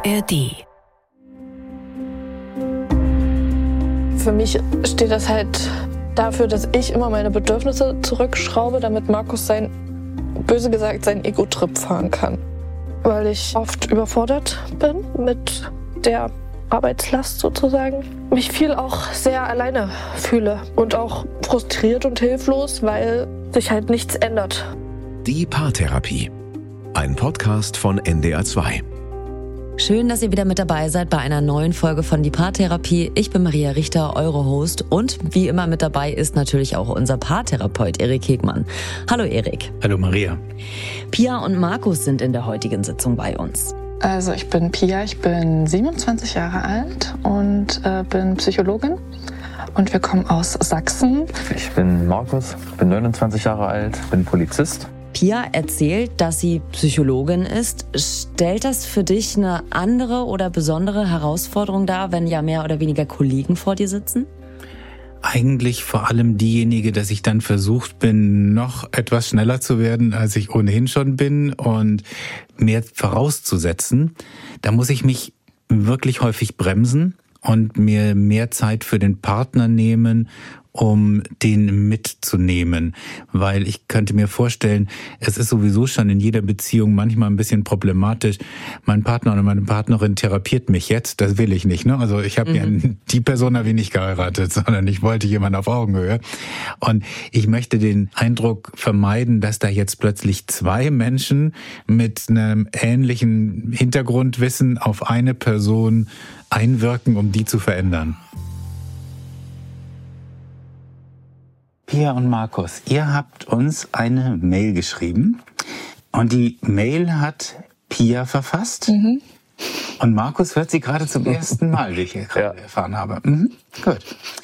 ARD. Für mich steht das halt dafür, dass ich immer meine Bedürfnisse zurückschraube, damit Markus böse gesagt, seinen Ego-Trip fahren kann. Weil ich oft überfordert bin mit der Arbeitslast sozusagen. Mich viel auch sehr alleine fühle und auch frustriert und hilflos, weil sich halt nichts ändert. Die Paartherapie. Ein Podcast von NDR 2. Schön, dass ihr wieder mit dabei seid bei einer neuen Folge von Die Paartherapie. Ich bin Maria Richter, eure Host, und wie immer mit dabei ist natürlich auch unser Paartherapeut Erik Hegmann. Hallo Erik. Hallo Maria. Pia und Markus sind in der heutigen Sitzung bei uns. Also ich bin Pia, ich bin 27 Jahre alt und bin Psychologin und wir kommen aus Sachsen. Ich bin Markus, bin 29 Jahre alt, bin Polizist. Pia erzählt, dass sie Psychologin ist. Stellt das für dich eine andere oder besondere Herausforderung dar, wenn ja mehr oder weniger Kollegen vor dir sitzen? Eigentlich vor allem diejenige, dass ich dann versucht bin, noch etwas schneller zu werden, als ich ohnehin schon bin und mehr vorauszusetzen. Da muss ich mich wirklich häufig bremsen und mir mehr Zeit für den Partner nehmen, um den mitzunehmen, weil ich könnte mir vorstellen, es ist sowieso schon in jeder Beziehung manchmal ein bisschen problematisch. Mein Partner oder meine Partnerin therapiert mich jetzt, das will ich nicht, ne? Also ich habe die Person habe ich nicht geheiratet, sondern ich wollte jemanden auf Augenhöhe. Und ich möchte den Eindruck vermeiden, dass da jetzt plötzlich zwei Menschen mit einem ähnlichen Hintergrundwissen auf eine Person einwirken, um die zu verändern. Pia und Markus, ihr habt uns eine Mail geschrieben und die Mail hat Pia verfasst und Markus hört sie gerade zum ersten Mal, wie ich hier gerade erfahren habe. Gut.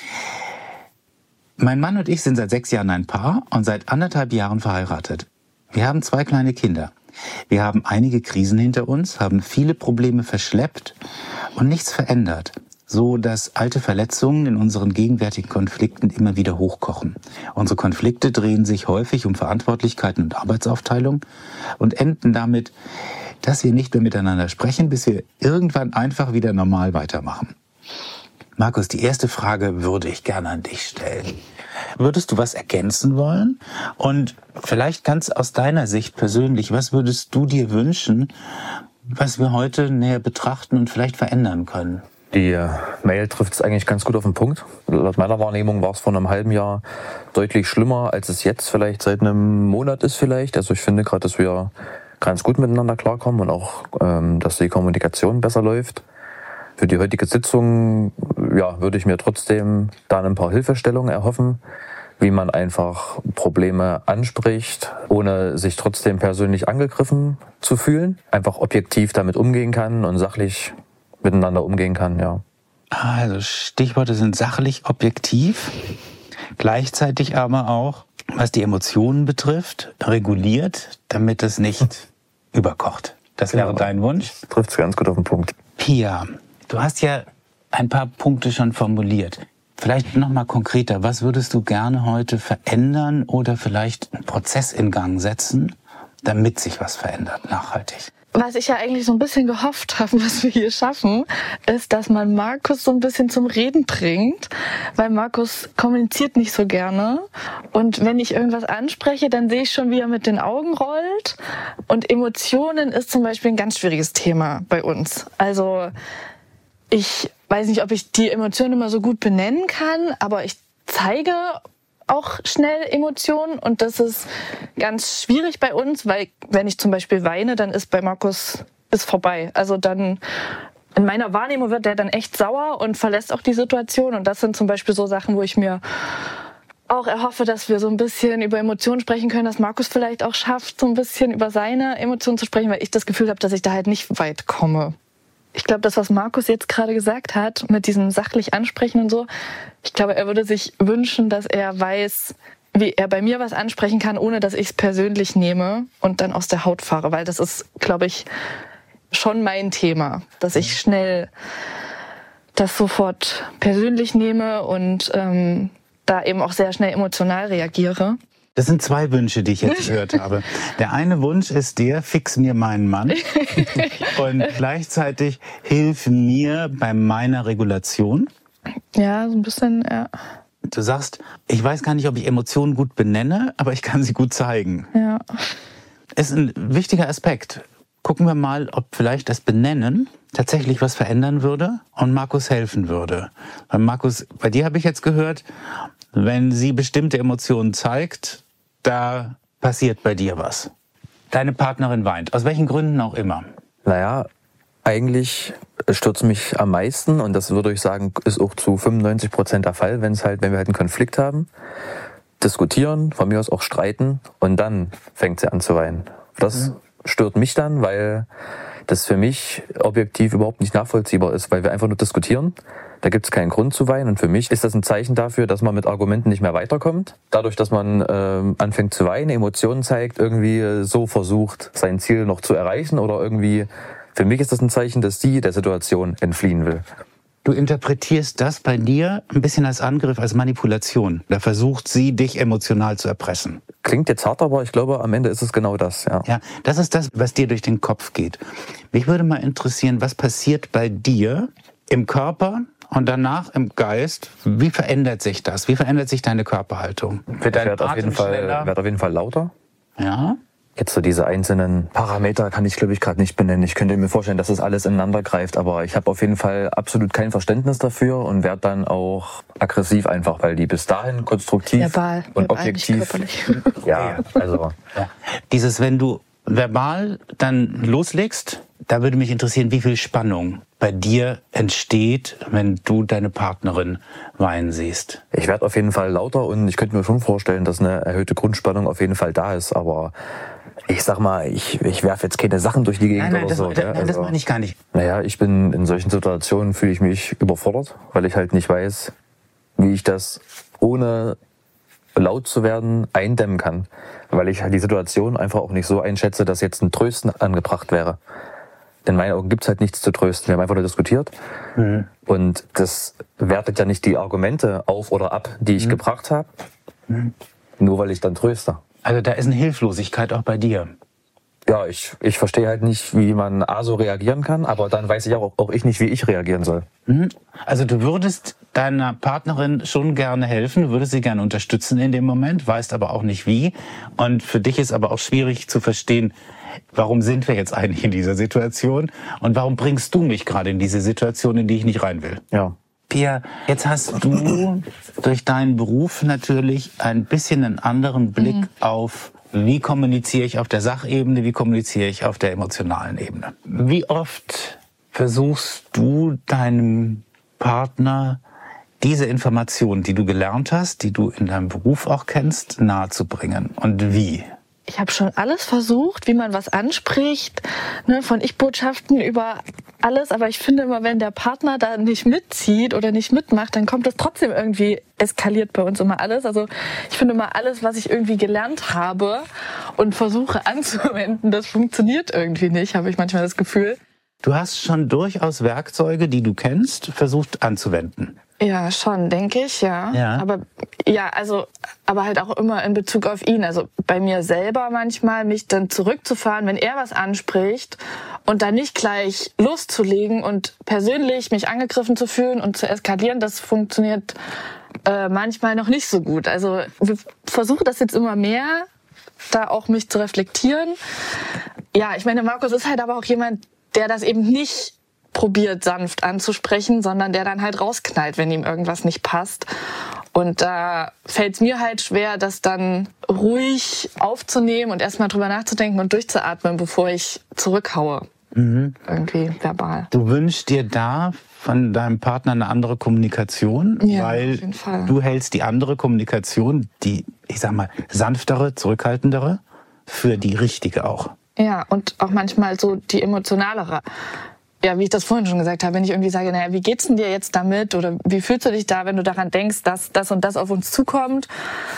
Mein Mann und ich sind seit 6 Jahren ein Paar und seit 1,5 Jahren verheiratet. Wir haben 2 kleine Kinder. Wir haben einige Krisen hinter uns, haben viele Probleme verschleppt und nichts verändert, so dass alte Verletzungen in unseren gegenwärtigen Konflikten immer wieder hochkochen. Unsere Konflikte drehen sich häufig um Verantwortlichkeiten und Arbeitsaufteilung und enden damit, dass wir nicht mehr miteinander sprechen, bis wir irgendwann einfach wieder normal weitermachen. Markus, die erste Frage würde ich gerne an dich stellen. Würdest du was ergänzen wollen? Und vielleicht ganz aus deiner Sicht persönlich, was würdest du dir wünschen, was wir heute näher betrachten und vielleicht verändern können? Die Mail trifft es eigentlich ganz gut auf den Punkt. Laut meiner Wahrnehmung war es vor einem halben Jahr deutlich schlimmer, als es jetzt vielleicht seit einem Monat ist vielleicht. Also ich finde gerade, dass wir ganz gut miteinander klarkommen und auch, dass die Kommunikation besser läuft. Für die heutige Sitzung würde ich mir trotzdem dann ein paar Hilfestellungen erhoffen, wie man einfach Probleme anspricht, ohne sich trotzdem persönlich angegriffen zu fühlen. Einfach objektiv damit umgehen kann und sachlich miteinander umgehen kann, ja. Also Stichworte sind sachlich, objektiv, gleichzeitig aber auch, was die Emotionen betrifft, reguliert, damit es nicht überkocht. Das wäre dein Wunsch? Trifft es ganz gut auf den Punkt. Pia, du hast ja ein paar Punkte schon formuliert. Vielleicht noch mal konkreter, was würdest du gerne heute verändern oder vielleicht einen Prozess in Gang setzen, damit sich was verändert, nachhaltig? Was ich ja eigentlich so ein bisschen gehofft habe, was wir hier schaffen, ist, dass man Markus so ein bisschen zum Reden bringt, weil Markus kommuniziert nicht so gerne. Und wenn ich irgendwas anspreche, dann sehe ich schon, wie er mit den Augen rollt. Und Emotionen ist zum Beispiel ein ganz schwieriges Thema bei uns. Also ich weiß nicht, ob ich die Emotionen immer so gut benennen kann, aber ich zeige auch schnell Emotionen und das ist ganz schwierig bei uns, weil wenn ich zum Beispiel weine, dann ist bei Markus vorbei. Also dann in meiner Wahrnehmung wird der dann echt sauer und verlässt auch die Situation und das sind zum Beispiel so Sachen, wo ich mir auch erhoffe, dass wir so ein bisschen über Emotionen sprechen können, dass Markus vielleicht auch schafft, so ein bisschen über seine Emotionen zu sprechen, weil ich das Gefühl habe, dass ich da halt nicht weit komme. Ich glaube, das, was Markus jetzt gerade gesagt hat, mit diesem sachlich Ansprechen und so, ich glaube, er würde sich wünschen, dass er weiß, wie er bei mir was ansprechen kann, ohne dass ich es persönlich nehme und dann aus der Haut fahre. Weil das ist, glaube ich, schon mein Thema, dass ich schnell das sofort persönlich nehme und da eben auch sehr schnell emotional reagiere. Das sind 2 Wünsche, die ich jetzt gehört habe. Der eine Wunsch ist der, fix mir meinen Mann und gleichzeitig hilf mir bei meiner Regulation. Ja, so ein bisschen, ja. Du sagst, ich weiß gar nicht, ob ich Emotionen gut benenne, aber ich kann sie gut zeigen. Ja. Ist ein wichtiger Aspekt. Gucken wir mal, ob vielleicht das Benennen tatsächlich was verändern würde und Markus helfen würde. Weil Markus, bei dir habe ich jetzt gehört, wenn sie bestimmte Emotionen zeigt, da passiert bei dir was. Deine Partnerin weint, aus welchen Gründen auch immer. Naja, eigentlich stürzt mich am meisten, und das würde ich sagen, ist auch zu 95% der Fall, wenn wir halt einen Konflikt haben, diskutieren, von mir aus auch streiten, und dann fängt sie an zu weinen. Das stört mich dann, weil das für mich objektiv überhaupt nicht nachvollziehbar ist, weil wir einfach nur diskutieren. Da gibt es keinen Grund zu weinen, und für mich ist das ein Zeichen dafür, dass man mit Argumenten nicht mehr weiterkommt. Dadurch, dass man anfängt zu weinen, Emotionen zeigt, irgendwie so versucht, sein Ziel noch zu erreichen, oder irgendwie, für mich ist das ein Zeichen, dass sie der Situation entfliehen will. Du interpretierst das bei dir ein bisschen als Angriff, als Manipulation. Da versucht sie, dich emotional zu erpressen. Klingt jetzt hart, aber ich glaube, am Ende ist es genau das. Ja, ja, das ist das, was dir durch den Kopf geht. Mich würde mal interessieren, was passiert bei dir im Körper und danach im Geist? Wie verändert sich das? Wie verändert sich deine Körperhaltung? Ich werde auf jeden Fall lauter. Ja. Jetzt so diese einzelnen Parameter kann ich, glaube ich, gerade nicht benennen. Ich könnte mir vorstellen, dass das alles ineinander greift, aber ich habe auf jeden Fall absolut kein Verständnis dafür und werde dann auch aggressiv einfach, weil die bis dahin konstruktiv verbal, und objektiv... Ja, also... Ja. Dieses, wenn du verbal dann loslegst, da würde mich interessieren, wie viel Spannung bei dir entsteht, wenn du deine Partnerin weinen siehst. Ich werde auf jeden Fall lauter, und ich könnte mir schon vorstellen, dass eine erhöhte Grundspannung auf jeden Fall da ist, aber... Ich sag mal, ich werfe jetzt keine Sachen durch die Gegend oder so. Nein, das meine ich gar nicht. Naja, ich bin in solchen Situationen, fühle ich mich überfordert, weil ich halt nicht weiß, wie ich das ohne laut zu werden eindämmen kann. Weil ich halt die Situation einfach auch nicht so einschätze, dass jetzt ein Trösten angebracht wäre. In meinen Augen gibt's halt nichts zu trösten. Wir haben einfach nur diskutiert. Mhm. Und das wertet ja nicht die Argumente auf oder ab, die ich gebracht habe, nur weil ich dann tröste. Also da ist eine Hilflosigkeit auch bei dir. Ja, ich verstehe halt nicht, wie man so reagieren kann, aber dann weiß ich auch ich nicht, wie ich reagieren soll. Also du würdest deiner Partnerin schon gerne helfen, du würdest sie gerne unterstützen in dem Moment, weißt aber auch nicht wie. Und für dich ist aber auch schwierig zu verstehen, warum sind wir jetzt eigentlich in dieser Situation und warum bringst du mich gerade in diese Situation, in die ich nicht rein will. Ja. Pia, jetzt hast du durch deinen Beruf natürlich ein bisschen einen anderen Blick auf, wie kommuniziere ich auf der Sachebene, wie kommuniziere ich auf der emotionalen Ebene. Wie oft versuchst du deinem Partner diese Informationen, die du gelernt hast, die du in deinem Beruf auch kennst, nahezubringen? Und wie? Ich habe schon alles versucht, wie man was anspricht, ne, von Ich-Botschaften über alles. Aber ich finde immer, wenn der Partner da nicht mitzieht oder nicht mitmacht, dann kommt das trotzdem irgendwie, eskaliert bei uns immer alles. Also ich finde immer alles, was ich irgendwie gelernt habe und versuche anzuwenden, das funktioniert irgendwie nicht, habe ich manchmal das Gefühl. Du hast schon durchaus Werkzeuge, die du kennst, versucht anzuwenden. Ja, schon, denke ich, ja. Aber halt auch immer in Bezug auf ihn. Also bei mir selber manchmal, mich dann zurückzufahren, wenn er was anspricht und dann nicht gleich loszulegen und persönlich mich angegriffen zu fühlen und zu eskalieren, das funktioniert manchmal noch nicht so gut. Also ich versuche das jetzt immer mehr, da auch mich zu reflektieren. Ja, ich meine, Markus ist halt aber auch jemand, der das eben nicht probiert, sanft anzusprechen, sondern der dann halt rausknallt, wenn ihm irgendwas nicht passt. Und da fällt es mir halt schwer, das dann ruhig aufzunehmen und erstmal drüber nachzudenken und durchzuatmen, bevor ich zurückhaue. Irgendwie verbal. Du wünschst dir da von deinem Partner eine andere Kommunikation, ja, weil auf jeden Fall. Du hältst die andere Kommunikation, die, ich sag mal, sanftere, zurückhaltendere, für die richtige auch. Ja, und auch manchmal so die emotionalere. Ja, wie ich das vorhin schon gesagt habe, wenn ich irgendwie sage, naja, wie geht's denn dir jetzt damit? Oder wie fühlst du dich da, wenn du daran denkst, dass das und das auf uns zukommt?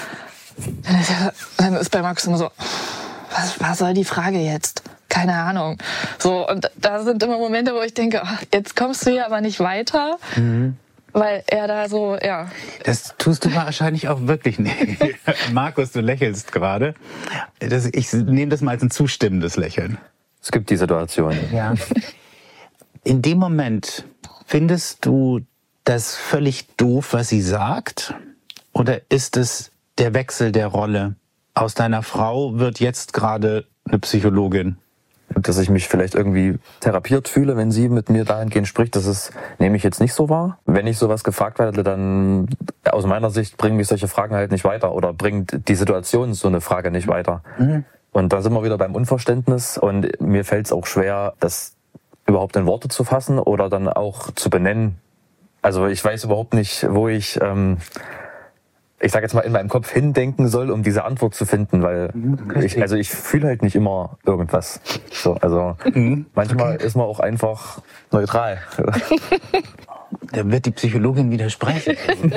Dann ist bei Markus immer so, was soll die Frage jetzt? Keine Ahnung. So, und da sind immer Momente, wo ich denke, jetzt kommst du hier aber nicht weiter. weil er da so, ja. Das tust du wahrscheinlich auch wirklich nicht. Markus, du lächelst gerade. Ich nehme das mal als ein zustimmendes Lächeln. Es gibt die Situation. Ja. In dem Moment, findest du das völlig doof, was sie sagt? Oder ist es der Wechsel der Rolle? Aus deiner Frau wird jetzt gerade eine Psychologin. Dass ich mich vielleicht irgendwie therapiert fühle, wenn sie mit mir dahingehend spricht, nehme ich jetzt nicht so wahr. Wenn ich sowas gefragt werde, dann aus meiner Sicht bringen mich solche Fragen halt nicht weiter oder bringt die Situation so eine Frage nicht weiter. Mhm. Und da sind wir wieder beim Unverständnis und mir fällt es auch schwer, das überhaupt in Worte zu fassen oder dann auch zu benennen. Also ich weiß überhaupt nicht, wo ich sage jetzt mal, in meinem Kopf hindenken soll, um diese Antwort zu finden, weil ich fühle halt nicht immer irgendwas. So, also manchmal ist man auch einfach neutral. Da wird die Psychologin widersprechen.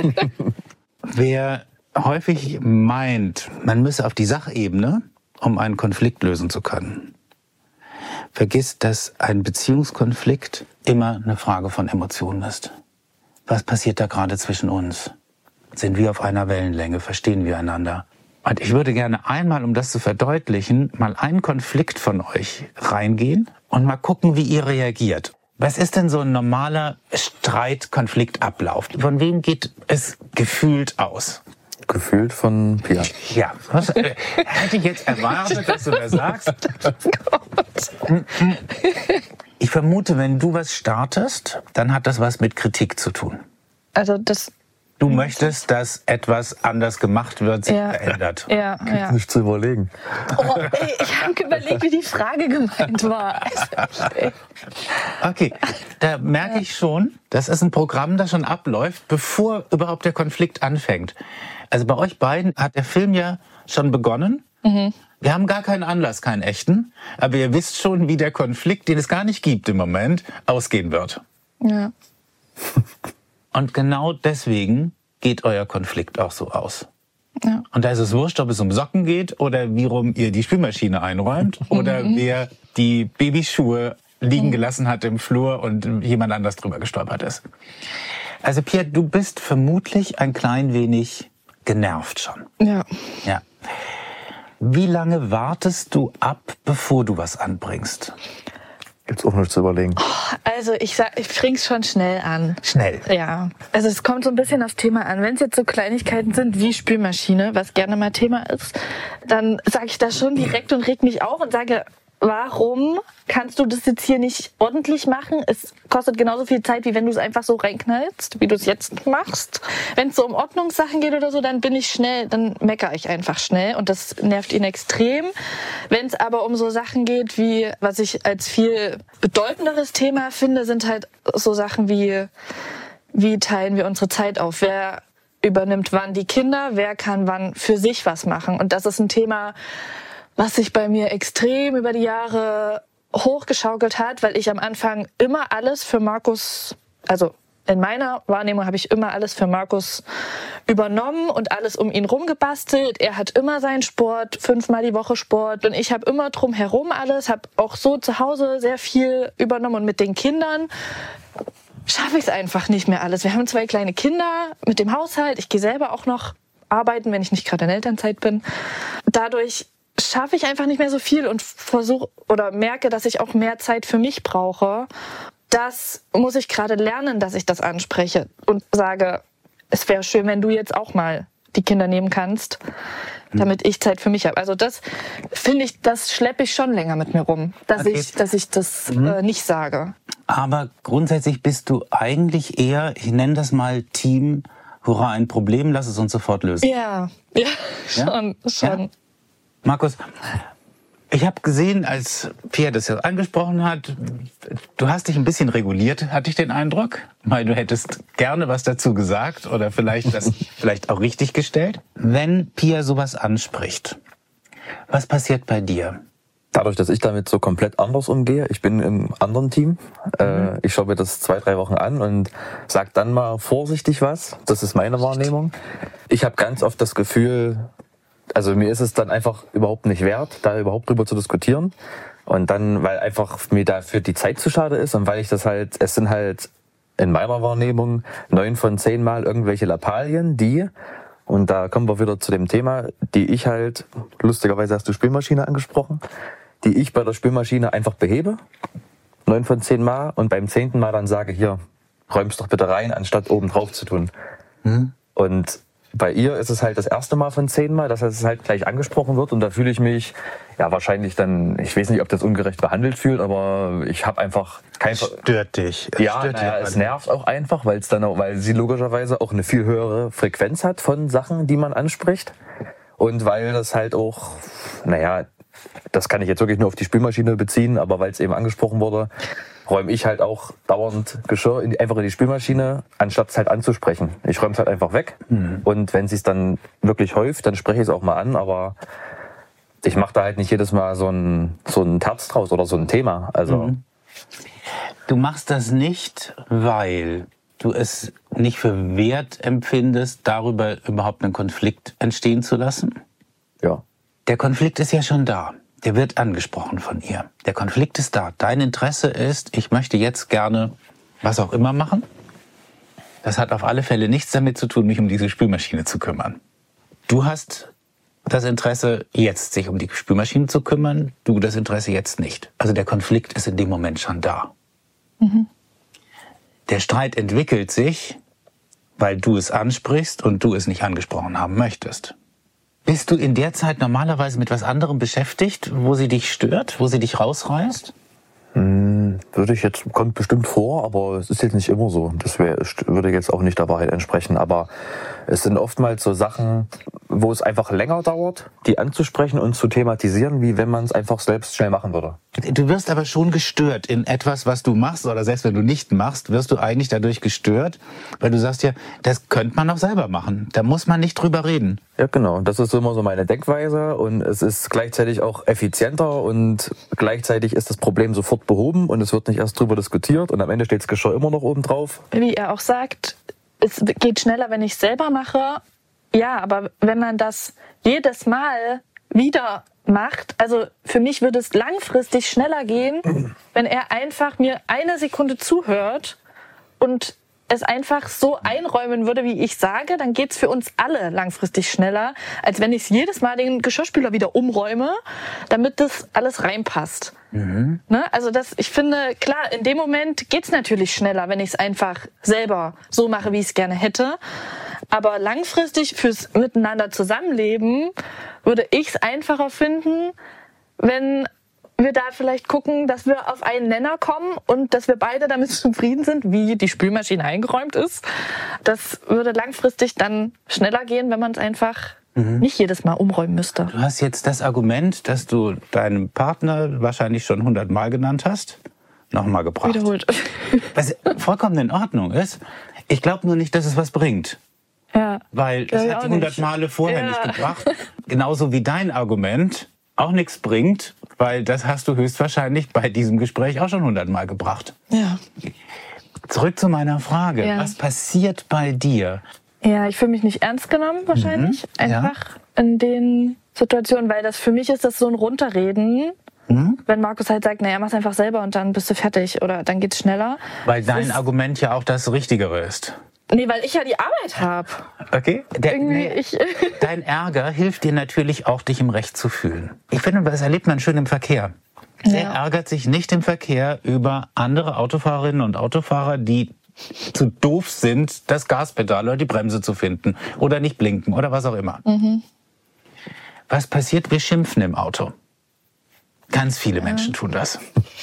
Wer häufig meint, man müsse auf die Sachebene, um einen Konflikt lösen zu können, vergisst, dass ein Beziehungskonflikt immer eine Frage von Emotionen ist. Was passiert da gerade zwischen uns? Sind wir auf einer Wellenlänge? Verstehen wir einander? Und ich würde gerne einmal, um das zu verdeutlichen, mal einen Konflikt von euch reingehen und mal gucken, wie ihr reagiert. Was ist denn so ein normaler Streit-Konfliktablauf? Von wem geht es gefühlt aus? Gefühlt von Pia. Ja, was hätte ich jetzt erwartet, dass du das sagst? Ich vermute, wenn du was startest, dann hat das was mit Kritik zu tun. Also Du möchtest, dass etwas anders gemacht wird, sich verändert. Ja. Nicht zu überlegen. Oh, ey, ich habe überlegt, wie die Frage gemeint war. Okay, da merke ich schon, das ist ein Programm, das schon abläuft, bevor überhaupt der Konflikt anfängt. Also bei euch beiden hat der Film ja schon begonnen. Mhm. Wir haben gar keinen Anlass, keinen echten. Aber ihr wisst schon, wie der Konflikt, den es gar nicht gibt im Moment, ausgehen wird. Ja. Und genau deswegen geht euer Konflikt auch so aus. Ja. Und da ist es wurscht, ob es um Socken geht oder wie rum ihr die Spülmaschine einräumt oder wer die Babyschuhe liegen gelassen hat im Flur und jemand anders drüber gestolpert ist. Also Pia, du bist vermutlich ein klein wenig genervt schon. Ja. Wie lange wartest du ab, bevor du was anbringst? Gibt's auch nichts zu überlegen. Also ich bring's schon schnell an. Schnell? Ja. Also es kommt so ein bisschen aufs Thema an. Wenn es jetzt so Kleinigkeiten sind wie Spülmaschine, was gerne mal Thema ist, dann sage ich das schon direkt und reg mich auf und sage, warum kannst du das jetzt hier nicht ordentlich machen? Es kostet genauso viel Zeit, wie wenn du es einfach so reinknallst, wie du es jetzt machst. Wenn es so um Ordnungssachen geht oder so, dann dann meckere ich einfach schnell und das nervt ihn extrem. Wenn es aber um so Sachen geht, wie, was ich als viel bedeutenderes Thema finde, sind halt so Sachen wie teilen wir unsere Zeit auf? Wer übernimmt wann die Kinder? Wer kann wann für sich was machen? Und das ist ein Thema, was sich bei mir extrem über die Jahre hochgeschaukelt hat, weil ich am Anfang immer alles für Markus, also in meiner Wahrnehmung habe ich immer alles für Markus übernommen und alles um ihn rumgebastelt. Er hat immer seinen Sport, 5-mal die Woche Sport und ich habe immer drumherum alles, habe auch so zu Hause sehr viel übernommen und mit den Kindern schaffe ich es einfach nicht mehr alles. Wir haben 2 kleine Kinder mit dem Haushalt, ich gehe selber auch noch arbeiten, wenn ich nicht gerade in Elternzeit bin. Dadurch schaffe ich einfach nicht mehr so viel und versuche oder merke, dass ich auch mehr Zeit für mich brauche. Das muss ich gerade lernen, dass ich das anspreche und sage, es wäre schön, wenn du jetzt auch mal die Kinder nehmen kannst, damit ich Zeit für mich habe. Also das finde ich, das schleppe ich schon länger mit mir rum, dass ich das nicht sage. Aber grundsätzlich bist du eigentlich eher, ich nenne das mal Team, hurra, ein Problem, lass es uns sofort lösen. Ja, schon. Ja? Markus, ich habe gesehen, als Pia das jetzt angesprochen hat, du hast dich ein bisschen reguliert, hatte ich den Eindruck. Weil du hättest gerne was dazu gesagt oder vielleicht das auch richtig gestellt. Wenn Pia sowas anspricht, was passiert bei dir? Dadurch, dass ich damit so komplett anders umgehe, ich bin im anderen Team, ich schaue mir das 2-3 Wochen an und sage dann mal vorsichtig was. Das ist meine Wahrnehmung. Ich habe ganz oft das Gefühl, also mir ist es dann einfach überhaupt nicht wert, da überhaupt drüber zu diskutieren. Und dann, weil einfach mir dafür die Zeit zu schade ist und weil ich das halt, es sind halt in meiner Wahrnehmung 9 von 10 Mal irgendwelche Lappalien, und da kommen wir wieder zu dem Thema, die ich halt, lustigerweise hast du Spülmaschine angesprochen, die ich bei der Spülmaschine einfach behebe, 9 von 10 Mal, und beim 10. Mal dann sage, hier, räum's doch bitte rein, anstatt oben drauf zu tun. Und bei ihr ist es halt das erste Mal von 10 Mal, dass es halt gleich angesprochen wird, und da fühle ich mich wahrscheinlich dann, ich weiß nicht, ob das ungerecht behandelt fühlt, aber ich habe einfach kein... Stört dich. Es nervt auch einfach, weil sie logischerweise auch eine viel höhere Frequenz hat von Sachen, die man anspricht, und weil das halt auch, das kann ich jetzt wirklich nur auf die Spülmaschine beziehen, aber weil es eben angesprochen wurde, räume ich halt auch dauernd Geschirr einfach in die Spülmaschine, anstatt es halt anzusprechen. Ich räume es halt einfach weg. Und wenn es sich dann wirklich häuft, dann spreche ich es auch mal an, aber ich mache da halt nicht jedes Mal so ein Terz draus oder so ein Thema. Also Du machst das nicht, weil du es nicht für wert empfindest, darüber überhaupt einen Konflikt entstehen zu lassen? Ja. Der Konflikt ist ja schon da. Der wird angesprochen von ihr. Der Konflikt ist da. Dein Interesse ist, ich möchte jetzt gerne was auch immer machen. Das hat auf alle Fälle nichts damit zu tun, mich um diese Spülmaschine zu kümmern. Du hast das Interesse, jetzt sich um die Spülmaschine zu kümmern. Du das Interesse jetzt nicht. Also der Konflikt ist in dem Moment schon da. Der Streit entwickelt sich, weil du es ansprichst und du es nicht angesprochen haben möchtest. Bist du in der Zeit normalerweise mit was anderem beschäftigt, wo sie dich stört, wo sie dich rausreißt? Kommt bestimmt vor, aber es ist jetzt nicht immer so. Das würde jetzt auch nicht der Wahrheit entsprechen. Aber es sind oftmals so Sachen, wo es einfach länger dauert, die anzusprechen und zu thematisieren, wie wenn man es einfach selbst schnell machen würde. Du wirst aber schon gestört in etwas, was du machst, oder selbst wenn du nicht machst, wirst du eigentlich dadurch gestört, weil du sagst ja, das könnte man auch selber machen. Da muss man nicht drüber reden. Ja, genau. Das ist immer so meine Denkweise, und es ist gleichzeitig auch effizienter, und gleichzeitig ist das Problem sofort behoben und es wird nicht erst drüber diskutiert, und am Ende steht das Geschirr immer noch oben drauf. Wie er auch sagt, es geht schneller, wenn ich es selber mache. Ja, aber wenn man das jedes Mal wieder macht, also für mich würde es langfristig schneller gehen, wenn er einfach mir eine Sekunde zuhört und es einfach so einräumen würde, wie ich sage, dann geht's für uns alle langfristig schneller, als wenn ich jedes Mal den Geschirrspüler wieder umräume, damit das alles reinpasst. Ne? Also ich finde, klar, in dem Moment geht's natürlich schneller, wenn ich es einfach selber so mache, wie ich es gerne hätte. Aber langfristig fürs Miteinander zusammenleben würde ich es einfacher finden, wenn wir da vielleicht gucken, dass wir auf einen Nenner kommen und dass wir beide damit zufrieden sind, wie die Spülmaschine eingeräumt ist. Das würde langfristig dann schneller gehen, wenn man es einfach nicht jedes Mal umräumen müsste. Du hast jetzt das Argument, das du deinem Partner wahrscheinlich schon 100 Mal genannt hast, nochmal gebracht. Wiederholt. Was vollkommen in Ordnung ist. Ich glaube nur nicht, dass es was bringt. Ja. Weil es hat die 100 Male vorher nicht gebracht. Genauso wie dein Argument auch nichts bringt, weil das hast du höchstwahrscheinlich bei diesem Gespräch auch schon 100 Mal gebracht. Ja. Zurück zu meiner Frage. Ja. Was passiert bei dir? Ja, ich fühle mich nicht ernst genommen wahrscheinlich. Einfach in den Situationen, weil das für mich ist das so ein Runterreden. Wenn Markus halt sagt, naja, mach's einfach selber und dann bist du fertig oder dann geht's schneller. Weil dein Argument ja auch das Richtigere ist. Nee, weil ich ja die Arbeit habe. Okay. Irgendwie Dein Ärger hilft dir natürlich auch, dich im Recht zu fühlen. Ich finde, das erlebt man schön im Verkehr. Er ärgert sich nicht im Verkehr über andere Autofahrerinnen und Autofahrer, die zu doof sind, das Gaspedal oder die Bremse zu finden oder nicht blinken oder was auch immer. Was passiert? Wir schimpfen im Auto. Ganz viele Menschen tun das.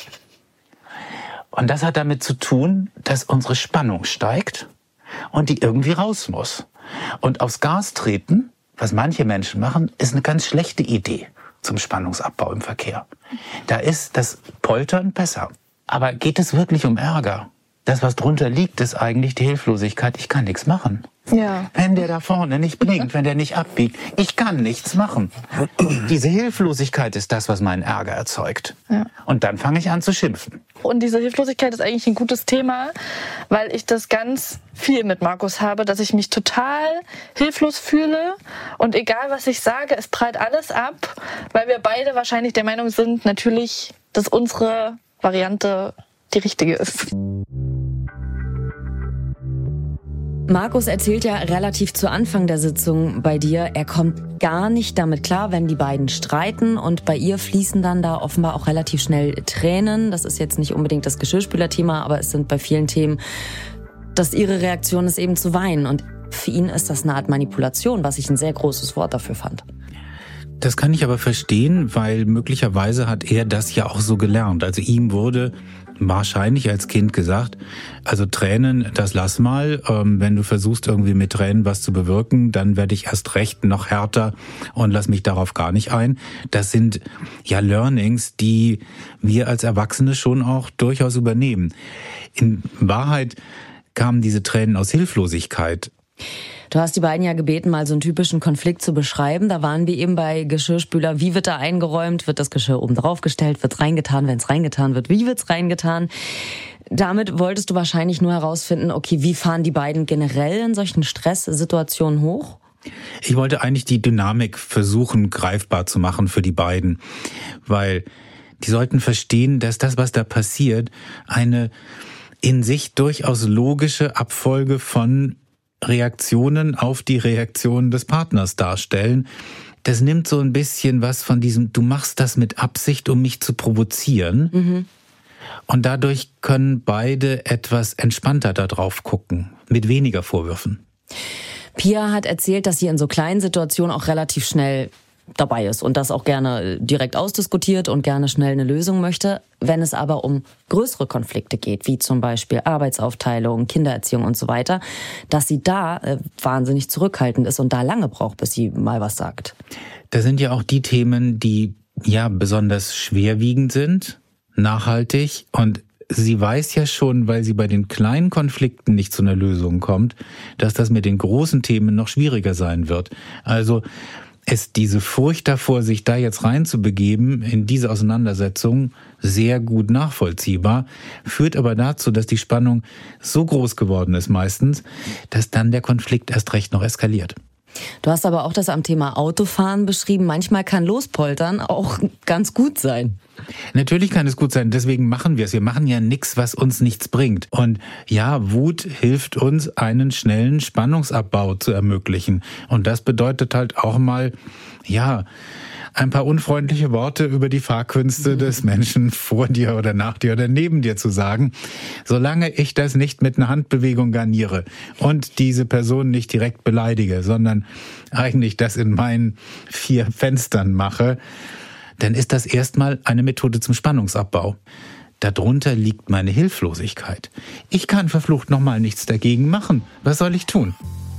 Und das hat damit zu tun, dass unsere Spannung steigt und die irgendwie raus muss. Und aufs Gas treten, was manche Menschen machen, ist eine ganz schlechte Idee zum Spannungsabbau im Verkehr. Da ist das Poltern besser. Aber geht es wirklich um Ärger? Das, was drunter liegt, ist eigentlich die Hilflosigkeit. Ich kann nichts machen. Ja. Wenn der da vorne nicht blinkt, wenn der nicht abbiegt, ich kann nichts machen. Diese Hilflosigkeit ist das, was meinen Ärger erzeugt. Ja. Und dann fange ich an zu schimpfen. Und diese Hilflosigkeit ist eigentlich ein gutes Thema, weil ich das ganz viel mit Markus habe, dass ich mich total hilflos fühle. Und egal, was ich sage, es prallt alles ab, weil wir beide wahrscheinlich der Meinung sind, natürlich, dass unsere Variante die richtige ist. Markus erzählt ja relativ zu Anfang der Sitzung bei dir, er kommt gar nicht damit klar, wenn die beiden streiten, und bei ihr fließen dann da offenbar auch relativ schnell Tränen. Das ist jetzt nicht unbedingt das Geschirrspüler-Thema, aber es sind bei vielen Themen, dass ihre Reaktion ist eben zu weinen, und für ihn ist das eine Art Manipulation, was ich ein sehr großes Wort dafür fand. Das kann ich aber verstehen, weil möglicherweise hat er das ja auch so gelernt. Also ihm wurde wahrscheinlich als Kind gesagt, also Tränen, das lass mal. Wenn du versuchst irgendwie mit Tränen was zu bewirken, dann werde ich erst recht noch härter und lass mich darauf gar nicht ein. Das sind ja Learnings, die wir als Erwachsene schon auch durchaus übernehmen. In Wahrheit kamen diese Tränen aus Hilflosigkeit. Du hast die beiden ja gebeten, mal so einen typischen Konflikt zu beschreiben. Da waren wir eben bei Geschirrspüler. Wie wird da eingeräumt? Wird das Geschirr oben drauf gestellt? Wird's reingetan? Wenn es reingetan wird, wie wird's reingetan? Damit wolltest du wahrscheinlich nur herausfinden, okay, wie fahren die beiden generell in solchen Stresssituationen hoch? Ich wollte eigentlich die Dynamik versuchen, greifbar zu machen für die beiden. Weil die sollten verstehen, dass das, was da passiert, eine in sich durchaus logische Abfolge von Reaktionen auf die Reaktionen des Partners darstellen. Das nimmt so ein bisschen was von diesem, du machst das mit Absicht, um mich zu provozieren. Mhm. Und dadurch können beide etwas entspannter da drauf gucken, mit weniger Vorwürfen. Pia hat erzählt, dass sie in so kleinen Situationen auch relativ schnell dabei ist und das auch gerne direkt ausdiskutiert und gerne schnell eine Lösung möchte. Wenn es aber um größere Konflikte geht, wie zum Beispiel Arbeitsaufteilung, Kindererziehung und so weiter, dass sie da wahnsinnig zurückhaltend ist und da lange braucht, bis sie mal was sagt. Das sind ja auch die Themen, die ja besonders schwerwiegend sind, nachhaltig, und sie weiß ja schon, weil sie bei den kleinen Konflikten nicht zu einer Lösung kommt, dass das mit den großen Themen noch schwieriger sein wird. Also ist diese Furcht davor, sich da jetzt reinzubegeben in diese Auseinandersetzung, sehr gut nachvollziehbar, führt aber dazu, dass die Spannung so groß geworden ist meistens, dass dann der Konflikt erst recht noch eskaliert. Du hast aber auch das am Thema Autofahren beschrieben. Manchmal kann Lospoltern auch ganz gut sein. Natürlich kann es gut sein, deswegen machen wir es. Wir machen ja nichts, was uns nichts bringt. Und ja, Wut hilft uns, einen schnellen Spannungsabbau zu ermöglichen. Und das bedeutet halt auch mal, ja, ein paar unfreundliche Worte über die Fahrkünste des Menschen vor dir oder nach dir oder neben dir zu sagen. Solange ich das nicht mit einer Handbewegung garniere und diese Person nicht direkt beleidige, sondern eigentlich das in meinen 4 Fenstern mache, dann ist das erstmal eine Methode zum Spannungsabbau. Darunter liegt meine Hilflosigkeit. Ich kann verflucht nochmal nichts dagegen machen. Was soll ich tun?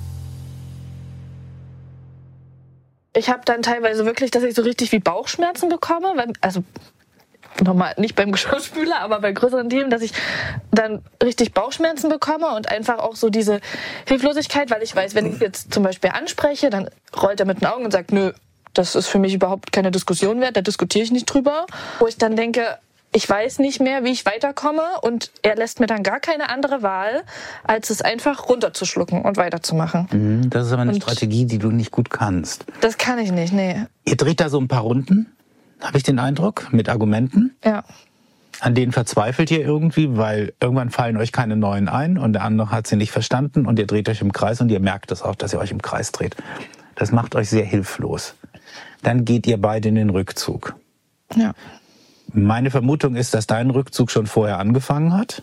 Ich habe dann teilweise wirklich, dass ich so richtig wie Bauchschmerzen bekomme. Also nochmal nicht beim Geschirrspüler, aber bei größeren Themen, dass ich dann richtig Bauchschmerzen bekomme und einfach auch so diese Hilflosigkeit, weil ich weiß, wenn ich jetzt zum Beispiel anspreche, dann rollt er mit den Augen und sagt, nö, das ist für mich überhaupt keine Diskussion wert, da diskutiere ich nicht drüber. Wo ich dann denke, ich weiß nicht mehr, wie ich weiterkomme, und er lässt mir dann gar keine andere Wahl, als es einfach runterzuschlucken und weiterzumachen. Das ist aber eine Strategie, die du nicht gut kannst. Das kann ich nicht, nee. Ihr dreht da so ein paar Runden, habe ich den Eindruck, mit Argumenten. Ja. An denen verzweifelt ihr irgendwie, weil irgendwann fallen euch keine neuen ein und der andere hat sie nicht verstanden und ihr dreht euch im Kreis und ihr merkt es auch, dass ihr euch im Kreis dreht. Das macht euch sehr hilflos. Dann geht ihr beide in den Rückzug. Ja. Meine Vermutung ist, dass dein Rückzug schon vorher angefangen hat.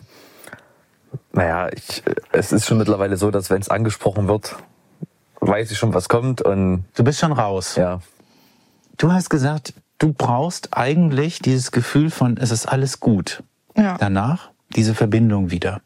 Naja, es ist schon mittlerweile so, dass wenn es angesprochen wird, weiß ich schon, was kommt. Und du bist schon raus. Ja. Du hast gesagt, du brauchst eigentlich dieses Gefühl von, es ist alles gut. Ja. Danach diese Verbindung wieder.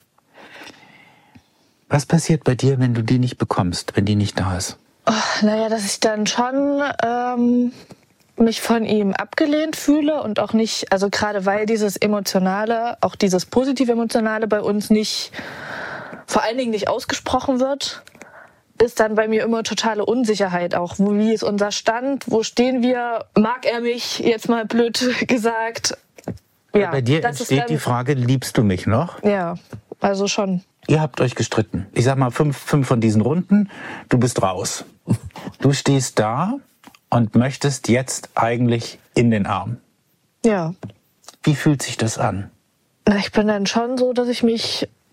Was passiert bei dir, wenn du die nicht bekommst, wenn die nicht da ist? Naja, dass ich dann schon mich von ihm abgelehnt fühle und auch nicht, also gerade weil dieses Emotionale, auch dieses positive Emotionale bei uns nicht, vor allen Dingen nicht ausgesprochen wird, ist dann bei mir immer totale Unsicherheit auch. Wie ist unser Stand? Wo stehen wir? Mag er mich? Jetzt mal blöd gesagt. Ja, bei dir entsteht die Frage, liebst du mich noch? Ja, also schon. Ihr habt euch gestritten. Ich sag mal 5 von diesen Runden, du bist raus. Du stehst da und möchtest jetzt eigentlich in den Arm. Ja. Wie fühlt sich das an? Na, ich bin dann schon so, dass ich mich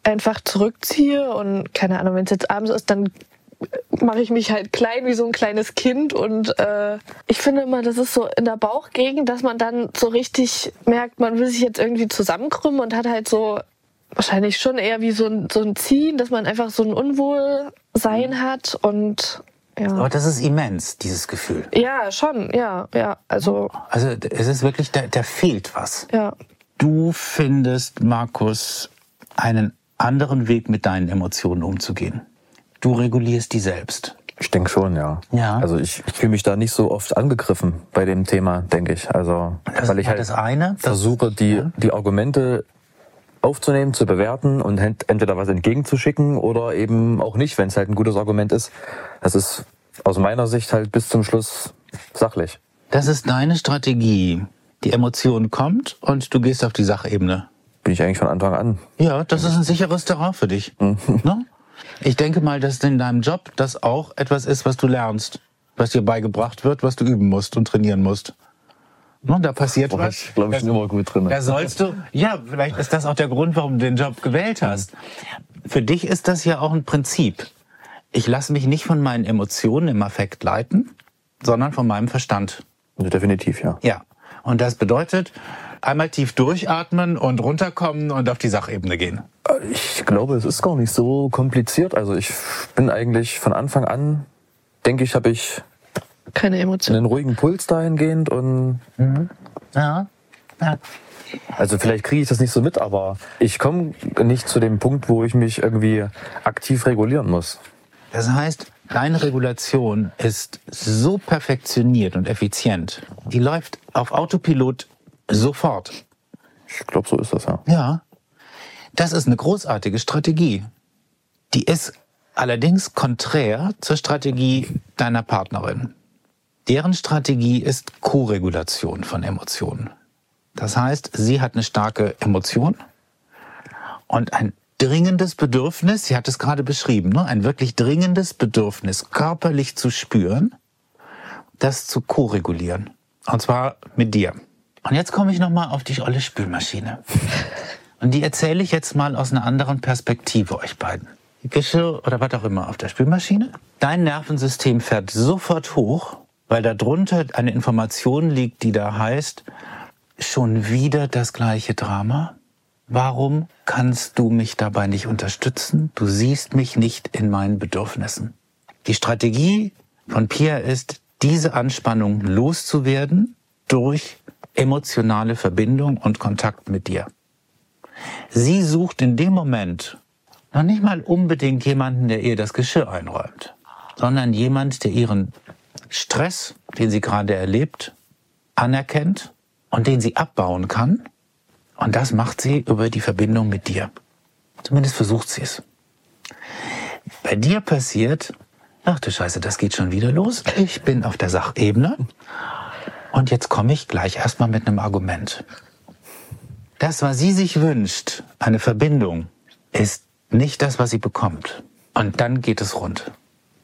einfach zurückziehe und keine Ahnung, wenn es jetzt abends ist, dann mache ich mich halt klein wie so ein kleines Kind und ich finde immer, das ist so in der Bauchgegend, dass man dann so richtig merkt, man will sich jetzt irgendwie zusammenkrümmen und hat halt so wahrscheinlich schon eher wie so ein Ziehen, dass man einfach so ein Unwohlsein hat und ja. Aber das ist immens, dieses Gefühl. Ja, schon, ja. Also es ist wirklich, da fehlt was. Ja. Du findest, Markus, einen anderen Weg mit deinen Emotionen umzugehen. Du regulierst die selbst. Ich denke schon, ja. Also ich fühle mich da nicht so oft angegriffen bei dem Thema, denke ich. Also weil ich halt versuche, die Argumente aufzunehmen, zu bewerten und entweder was entgegenzuschicken oder eben auch nicht, wenn es halt ein gutes Argument ist. Das ist aus meiner Sicht halt bis zum Schluss sachlich. Das ist deine Strategie. Die Emotion kommt und du gehst auf die Sachebene. Bin ich eigentlich von Anfang an. Ja, das ist ein sicheres Terrain für dich. Ne? Ich denke mal, dass in deinem Job das auch etwas ist, was du lernst, was dir beigebracht wird, was du üben musst und trainieren musst. Ne, da passiert was. Ich glaube, ich bin immer gut drin. Da sollst du, ja, vielleicht ist das auch der Grund, warum du den Job gewählt hast. Für dich ist das ja auch ein Prinzip. Ich lasse mich nicht von meinen Emotionen im Affekt leiten, sondern von meinem Verstand. Definitiv, ja. Ja. Und das bedeutet, einmal tief durchatmen und runterkommen und auf die Sachebene gehen. Ich glaube, es ist gar nicht so kompliziert. Also ich bin eigentlich von Anfang an, denke ich, habe ich keine Emotionen. Einen ruhigen Puls dahingehend und Ja. also vielleicht kriege ich das nicht so mit, aber ich komme nicht zu dem Punkt, wo ich mich irgendwie aktiv regulieren muss. Das heißt, deine Regulation ist so perfektioniert und effizient. Die läuft auf Autopilot sofort. Ich glaube, so ist das, ja. Ja, das ist eine großartige Strategie. Die ist allerdings konträr zur Strategie deiner Partnerin. Deren Strategie ist Koregulation von Emotionen. Das heißt, sie hat eine starke Emotion und ein dringendes Bedürfnis, sie hat es gerade beschrieben, ne? Ein wirklich dringendes Bedürfnis, körperlich zu spüren, das zu koregulieren. Und zwar mit dir. Und jetzt komme ich nochmal auf die olle Spülmaschine. Und die erzähle ich jetzt mal aus einer anderen Perspektive euch beiden. Geschirr oder was auch immer auf der Spülmaschine. Dein Nervensystem fährt sofort hoch, weil da drunter eine Information liegt, die da heißt, schon wieder das gleiche Drama? Warum kannst du mich dabei nicht unterstützen? Du siehst mich nicht in meinen Bedürfnissen. Die Strategie von Pia ist, diese Anspannung loszuwerden durch emotionale Verbindung und Kontakt mit dir. Sie sucht in dem Moment noch nicht mal unbedingt jemanden, der ihr das Geschirr einräumt, sondern jemand, der ihren Stress, den sie gerade erlebt, anerkennt und den sie abbauen kann. Und das macht sie über die Verbindung mit dir. Zumindest versucht sie es. Bei dir passiert, ach du Scheiße, das geht schon wieder los. Ich bin auf der Sachebene und jetzt komme ich gleich erstmal mit einem Argument. Das, was sie sich wünscht, eine Verbindung, ist nicht das, was sie bekommt. Und dann geht es rund.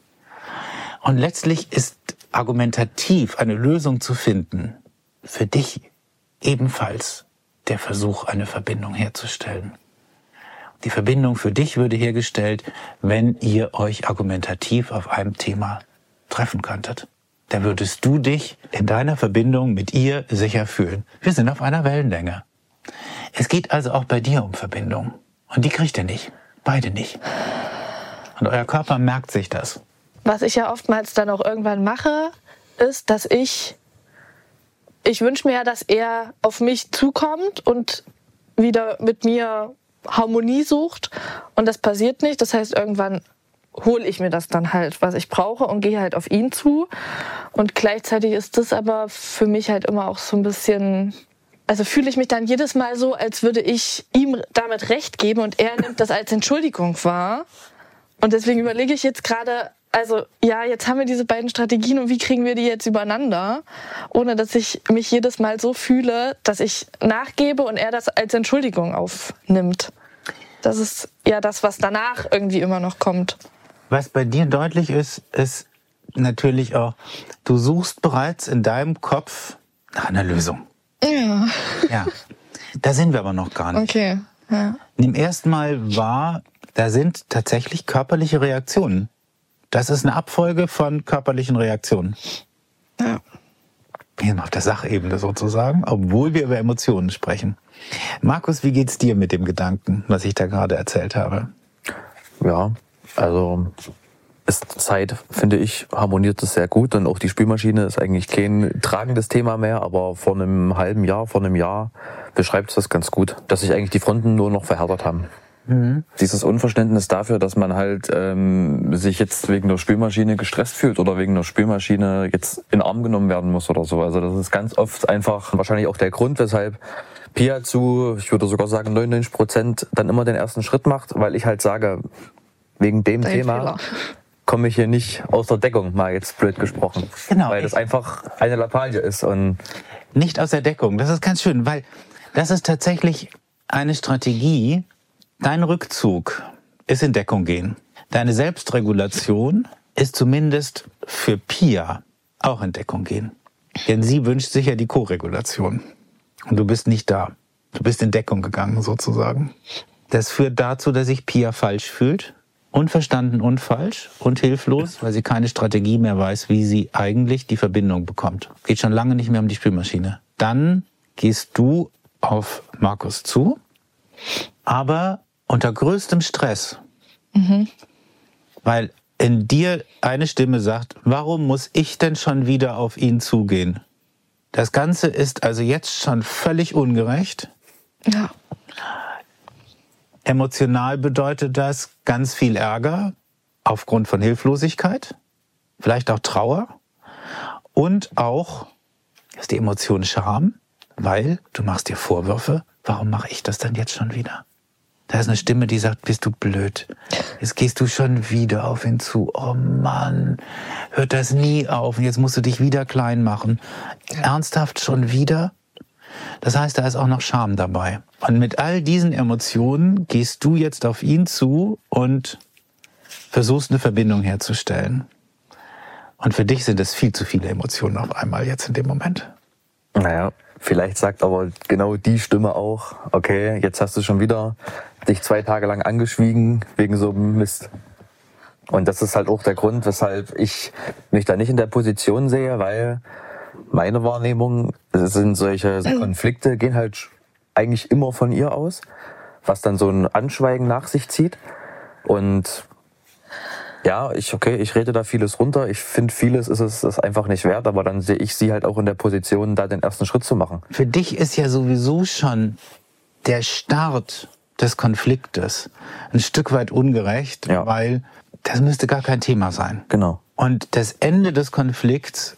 Und letztlich ist argumentativ eine Lösung zu finden, für dich ebenfalls der Versuch, eine Verbindung herzustellen. Die Verbindung für dich würde hergestellt, wenn ihr euch argumentativ auf einem Thema treffen könntet. Da würdest du dich in deiner Verbindung mit ihr sicher fühlen. Wir sind auf einer Wellenlänge. Es geht also auch bei dir um Verbindung. Und die kriegt ihr nicht. Beide nicht. Und euer Körper merkt sich das. Was ich ja oftmals dann auch irgendwann mache, ist, dass ich wünsche mir ja, dass er auf mich zukommt und wieder mit mir Harmonie sucht. Und das passiert nicht. Das heißt, irgendwann hole ich mir das dann halt, was ich brauche und gehe halt auf ihn zu. Und gleichzeitig ist das aber für mich halt immer auch so ein bisschen, also fühle ich mich dann jedes Mal so, als würde ich ihm damit recht geben und er nimmt das als Entschuldigung wahr. Und deswegen überlege ich jetzt gerade, also ja, jetzt haben wir diese beiden Strategien und wie kriegen wir die jetzt übereinander, ohne dass ich mich jedes Mal so fühle, dass ich nachgebe und er das als Entschuldigung aufnimmt. Das ist ja das, was danach irgendwie immer noch kommt. Was bei dir deutlich ist, ist natürlich auch, du suchst bereits in deinem Kopf nach einer Lösung. Ja. Ja, da sind wir aber noch gar nicht. Okay. Ja. Nimm erst mal wahr, da sind tatsächlich körperliche Reaktionen. Das ist eine Abfolge von körperlichen Reaktionen. Ja. Hier auf der Sachebene sozusagen, obwohl wir über Emotionen sprechen. Markus, wie geht's dir mit dem Gedanken, was ich da gerade erzählt habe? Ja, also ist Zeit, finde ich, harmoniert es sehr gut. Und auch die Spülmaschine ist eigentlich kein tragendes Thema mehr, aber vor einem Jahr beschreibt es das ganz gut, dass sich eigentlich die Fronten nur noch verhärtet haben. Dieses Unverständnis dafür, dass man halt sich jetzt wegen der Spülmaschine gestresst fühlt oder wegen der Spülmaschine jetzt in den Arm genommen werden muss oder so. Also das ist ganz oft einfach wahrscheinlich auch der Grund, weshalb Pia ich würde sogar sagen 99% dann immer den ersten Schritt macht, weil ich halt sage, wegen dem Thema komme ich hier nicht aus der Deckung, mal jetzt blöd gesprochen. Genau. Weil das einfach eine Lappalie ist. Und nicht aus der Deckung, das ist ganz schön, weil das ist tatsächlich eine Strategie. Dein Rückzug ist in Deckung gehen. Deine Selbstregulation ist zumindest für Pia auch in Deckung gehen. Denn sie wünscht sich ja die Co-Regulation. Und du bist nicht da. Du bist in Deckung gegangen sozusagen. Das führt dazu, dass sich Pia falsch fühlt. Unverstanden und falsch und hilflos, weil sie keine Strategie mehr weiß, wie sie eigentlich die Verbindung bekommt. Geht schon lange nicht mehr um die Spülmaschine. Dann gehst du auf Markus zu, aber unter größtem Stress. Weil in dir eine Stimme sagt, warum muss ich denn schon wieder auf ihn zugehen? Das Ganze ist also jetzt schon völlig ungerecht. Ja. Emotional bedeutet das ganz viel Ärger aufgrund von Hilflosigkeit, vielleicht auch Trauer und auch ist die Emotion Scham, weil du machst dir Vorwürfe, warum mache ich das denn jetzt schon wieder? Da ist eine Stimme, die sagt, bist du blöd? Jetzt gehst du schon wieder auf ihn zu. Oh Mann, hört das nie auf. Und jetzt musst du dich wieder klein machen. Ernsthaft schon wieder? Das heißt, da ist auch noch Scham dabei. Und mit all diesen Emotionen gehst du jetzt auf ihn zu und versuchst eine Verbindung herzustellen. Und für dich sind es viel zu viele Emotionen auf einmal jetzt in dem Moment. naja, vielleicht sagt aber genau die Stimme auch, okay, jetzt hast du schon wieder dich 2 Tage lang angeschwiegen wegen so einem Mist. Und das ist halt auch der Grund, weshalb ich mich da nicht in der Position sehe, weil meine Wahrnehmung, es sind solche Konflikte, gehen halt eigentlich immer von ihr aus, was dann so ein Anschweigen nach sich zieht. Und ja, ich rede da vieles runter. Ich finde, vieles ist es einfach nicht wert, aber dann sehe ich sie halt auch in der Position, da den ersten Schritt zu machen. Für dich ist ja sowieso schon der Start des Konfliktes ein Stück weit ungerecht, Ja. weil das müsste gar kein Thema sein. Genau. Und das Ende des Konflikts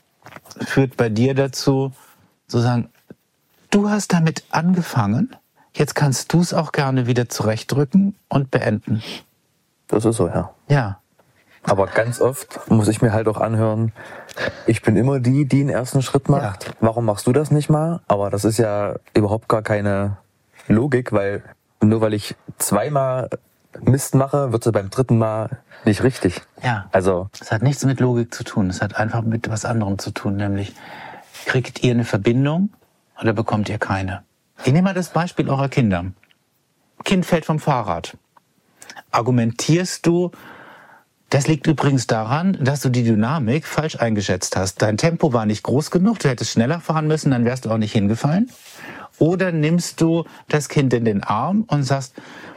führt bei dir dazu, zu sagen, du hast damit angefangen, jetzt kannst du es auch gerne wieder zurechtdrücken und beenden. Das ist so, ja. Ja. Aber ganz oft muss ich mir halt auch anhören, ich bin immer die den ersten Schritt macht. Ja. Warum machst du das nicht mal? Aber das ist ja überhaupt gar keine Logik, weil nur weil ich 2-mal Mist mache, wird sie beim 3. Mal nicht richtig. Ja. Also, Es hat nichts mit Logik zu tun. Es hat einfach mit was anderem zu tun, nämlich kriegt ihr eine Verbindung oder bekommt ihr keine? Ich nehme mal das Beispiel eurer Kinder. Kind fällt vom Fahrrad. Argumentierst du, das liegt übrigens daran, dass du die Dynamik falsch eingeschätzt hast. Dein Tempo war nicht groß genug, du hättest schneller fahren müssen, dann wärst du auch nicht hingefallen. Oder nimmst du das Kind in den Arm und sagst,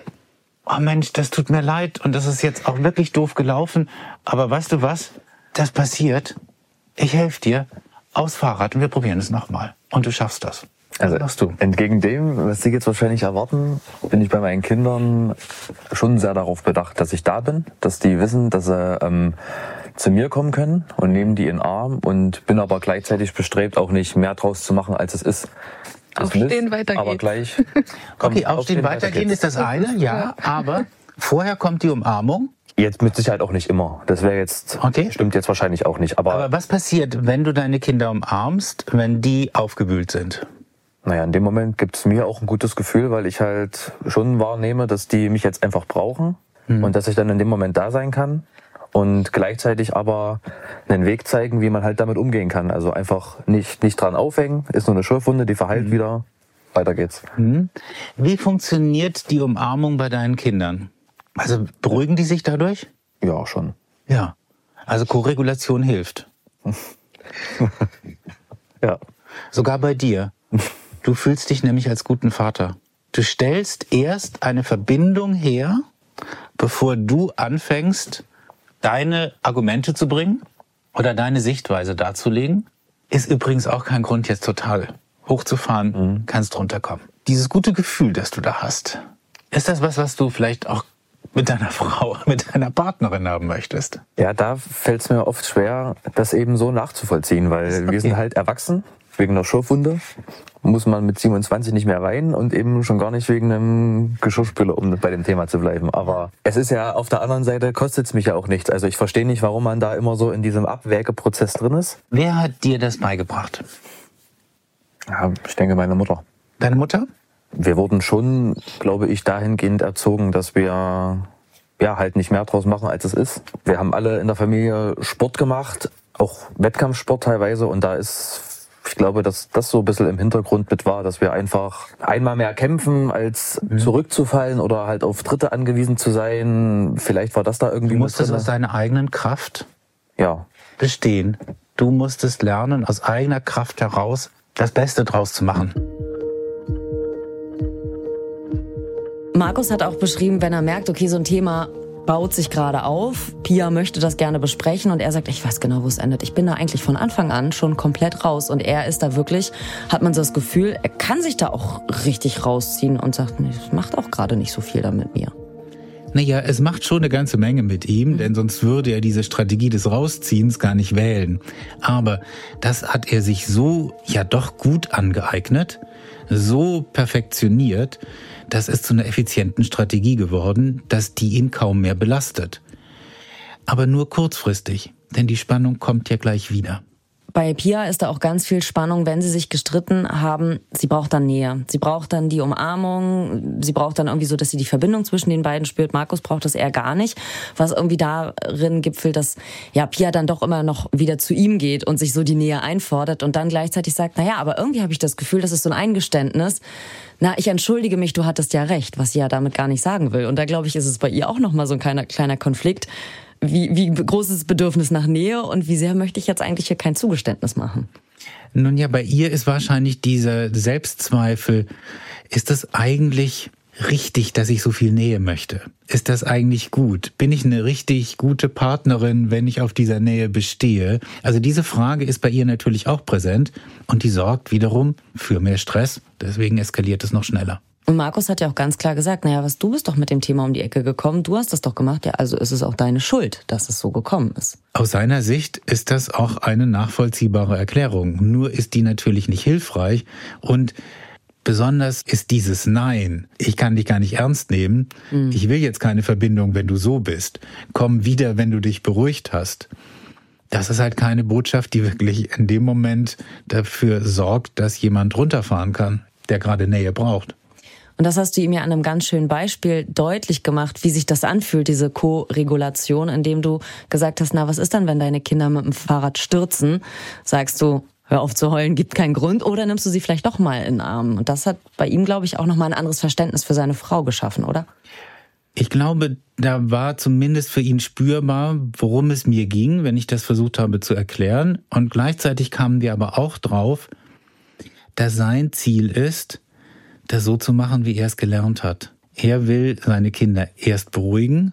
oh Mensch, das tut mir leid und das ist jetzt auch wirklich doof gelaufen, aber weißt du was, das passiert, ich helfe dir, aufs Fahrrad und wir probieren es nochmal und du schaffst das. also Was machst du? entgegen dem, was Sie jetzt wahrscheinlich erwarten, bin ich bei meinen Kindern schon sehr darauf bedacht, dass ich da bin, dass die wissen, dass sie zu mir kommen können und nehmen die in den Arm und bin aber gleichzeitig bestrebt, auch nicht mehr draus zu machen, als es ist. Das Aufstehen, Mist, weiter aber geht's. gleich. Okay, aufstehen, weitergehen ist das eine, ja, aber vorher kommt die Umarmung. Jetzt mit Sicherheit auch nicht immer. Das wäre jetzt, Okay. stimmt jetzt wahrscheinlich auch nicht. Aber was passiert, wenn du deine Kinder umarmst, wenn die aufgewühlt sind? Naja, in dem Moment gibt es mir auch ein gutes Gefühl, weil ich halt schon wahrnehme, dass die mich jetzt einfach brauchen und dass ich dann in dem Moment da sein kann und gleichzeitig aber einen Weg zeigen, wie man halt damit umgehen kann. Also einfach nicht dran aufhängen, ist nur eine Schürfwunde, die verheilt wieder weiter geht's. Wie funktioniert die Umarmung bei deinen Kindern? Also beruhigen die sich dadurch? Ja, schon. Ja, also Koregulation hilft. Ja. Sogar bei dir. Du fühlst dich nämlich als guten Vater. Du stellst erst eine Verbindung her, bevor du anfängst, deine Argumente zu bringen oder deine Sichtweise darzulegen. Ist übrigens auch kein Grund, jetzt total hochzufahren, kannst runterkommen. Dieses gute Gefühl, das du da hast, ist das was du vielleicht auch mit deiner Frau, mit deiner Partnerin haben möchtest? Ja, da fällt es mir oft schwer, das eben so nachzuvollziehen, weil wir sind halt erwachsen. Wegen einer Schürfwunde muss man mit 27 nicht mehr rein und eben schon gar nicht wegen einem Geschirrspüler, um bei dem Thema zu bleiben. Aber es ist ja auf der anderen Seite, kostet es mich ja auch nichts. Also ich verstehe nicht, warum man da immer so in diesem Abwägeprozess drin ist. Wer hat dir das beigebracht? Ja, ich denke meine Mutter. Deine Mutter? Wir wurden schon, glaube ich, dahingehend erzogen, dass wir halt nicht mehr draus machen, als es ist. Wir haben alle in der Familie Sport gemacht, auch Wettkampfsport teilweise. Und da ist, ich glaube, dass das so ein bisschen im Hintergrund mit war, dass wir einfach einmal mehr kämpfen, als zurückzufallen oder halt auf Dritte angewiesen zu sein. Vielleicht war das da irgendwie... Du musstest aus deiner eigenen Kraft bestehen. Du musstest lernen, aus eigener Kraft heraus das Beste draus zu machen. Markus hat auch beschrieben, wenn er merkt, okay, so ein Thema baut sich gerade auf, Pia möchte das gerne besprechen und er sagt, ich weiß genau, wo es endet. Ich bin da eigentlich von Anfang an schon komplett raus und er ist da wirklich, hat man so das Gefühl, er kann sich da auch richtig rausziehen und sagt, nee, das macht auch gerade nicht so viel da mit mir. Naja, es macht schon eine ganze Menge mit ihm, denn sonst würde er diese Strategie des Rausziehens gar nicht wählen. Aber das hat er sich so ja doch gut angeeignet, so perfektioniert, das ist zu einer effizienten Strategie geworden, dass die ihn kaum mehr belastet. Aber nur kurzfristig, denn die Spannung kommt ja gleich wieder. Bei Pia ist da auch ganz viel Spannung, wenn sie sich gestritten haben. Sie braucht dann Nähe. Sie braucht dann die Umarmung. Sie braucht dann irgendwie so, dass sie die Verbindung zwischen den beiden spürt. Markus braucht das eher gar nicht. Was irgendwie darin gipfelt, dass Pia dann doch immer noch wieder zu ihm geht und sich so die Nähe einfordert und dann gleichzeitig sagt, naja, aber irgendwie habe ich das Gefühl, das ist so ein Eingeständnis. Na, ich entschuldige mich, du hattest ja recht, was sie ja damit gar nicht sagen will. Und da, glaube ich, ist es bei ihr auch nochmal so ein kleiner Konflikt. Wie groß ist das Bedürfnis nach Nähe und wie sehr möchte ich jetzt eigentlich hier kein Zugeständnis machen? Nun ja, bei ihr ist wahrscheinlich dieser Selbstzweifel, ist das eigentlich richtig, dass ich so viel Nähe möchte? Ist das eigentlich gut? Bin ich eine richtig gute Partnerin, wenn ich auf dieser Nähe bestehe? Also diese Frage ist bei ihr natürlich auch präsent und die sorgt wiederum für mehr Stress. Deswegen eskaliert es noch schneller. Und Markus hat ja auch ganz klar gesagt, naja, du bist doch mit dem Thema um die Ecke gekommen, du hast das doch gemacht, ja, also ist es auch deine Schuld, dass es so gekommen ist. Aus seiner Sicht ist das auch eine nachvollziehbare Erklärung. Nur ist die natürlich nicht hilfreich und besonders ist dieses Nein, ich kann dich gar nicht ernst nehmen, ich will jetzt keine Verbindung, wenn du so bist, komm wieder, wenn du dich beruhigt hast. Das ist halt keine Botschaft, die wirklich in dem Moment dafür sorgt, dass jemand runterfahren kann, der gerade Nähe braucht. Und das hast du ihm ja an einem ganz schönen Beispiel deutlich gemacht, wie sich das anfühlt, diese Co-Regulation, indem du gesagt hast, na, was ist dann, wenn deine Kinder mit dem Fahrrad stürzen? Sagst du, hör auf zu heulen, gibt keinen Grund, oder nimmst du sie vielleicht doch mal in den Arm? Und das hat bei ihm, glaube ich, auch nochmal ein anderes Verständnis für seine Frau geschaffen, oder? Ich glaube, da war zumindest für ihn spürbar, worum es mir ging, wenn ich das versucht habe zu erklären. Und gleichzeitig kamen wir aber auch drauf, dass sein Ziel ist, das so zu machen, wie er es gelernt hat. Er will seine Kinder erst beruhigen,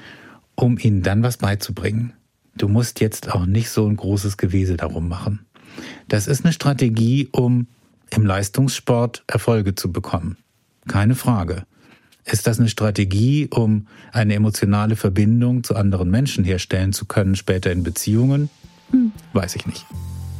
um ihnen dann was beizubringen. Du musst jetzt auch nicht so ein großes Gewese darum machen. Das ist eine Strategie, um im Leistungssport Erfolge zu bekommen. Keine Frage. Ist das eine Strategie, um eine emotionale Verbindung zu anderen Menschen herstellen zu können, später in Beziehungen? Weiß ich nicht.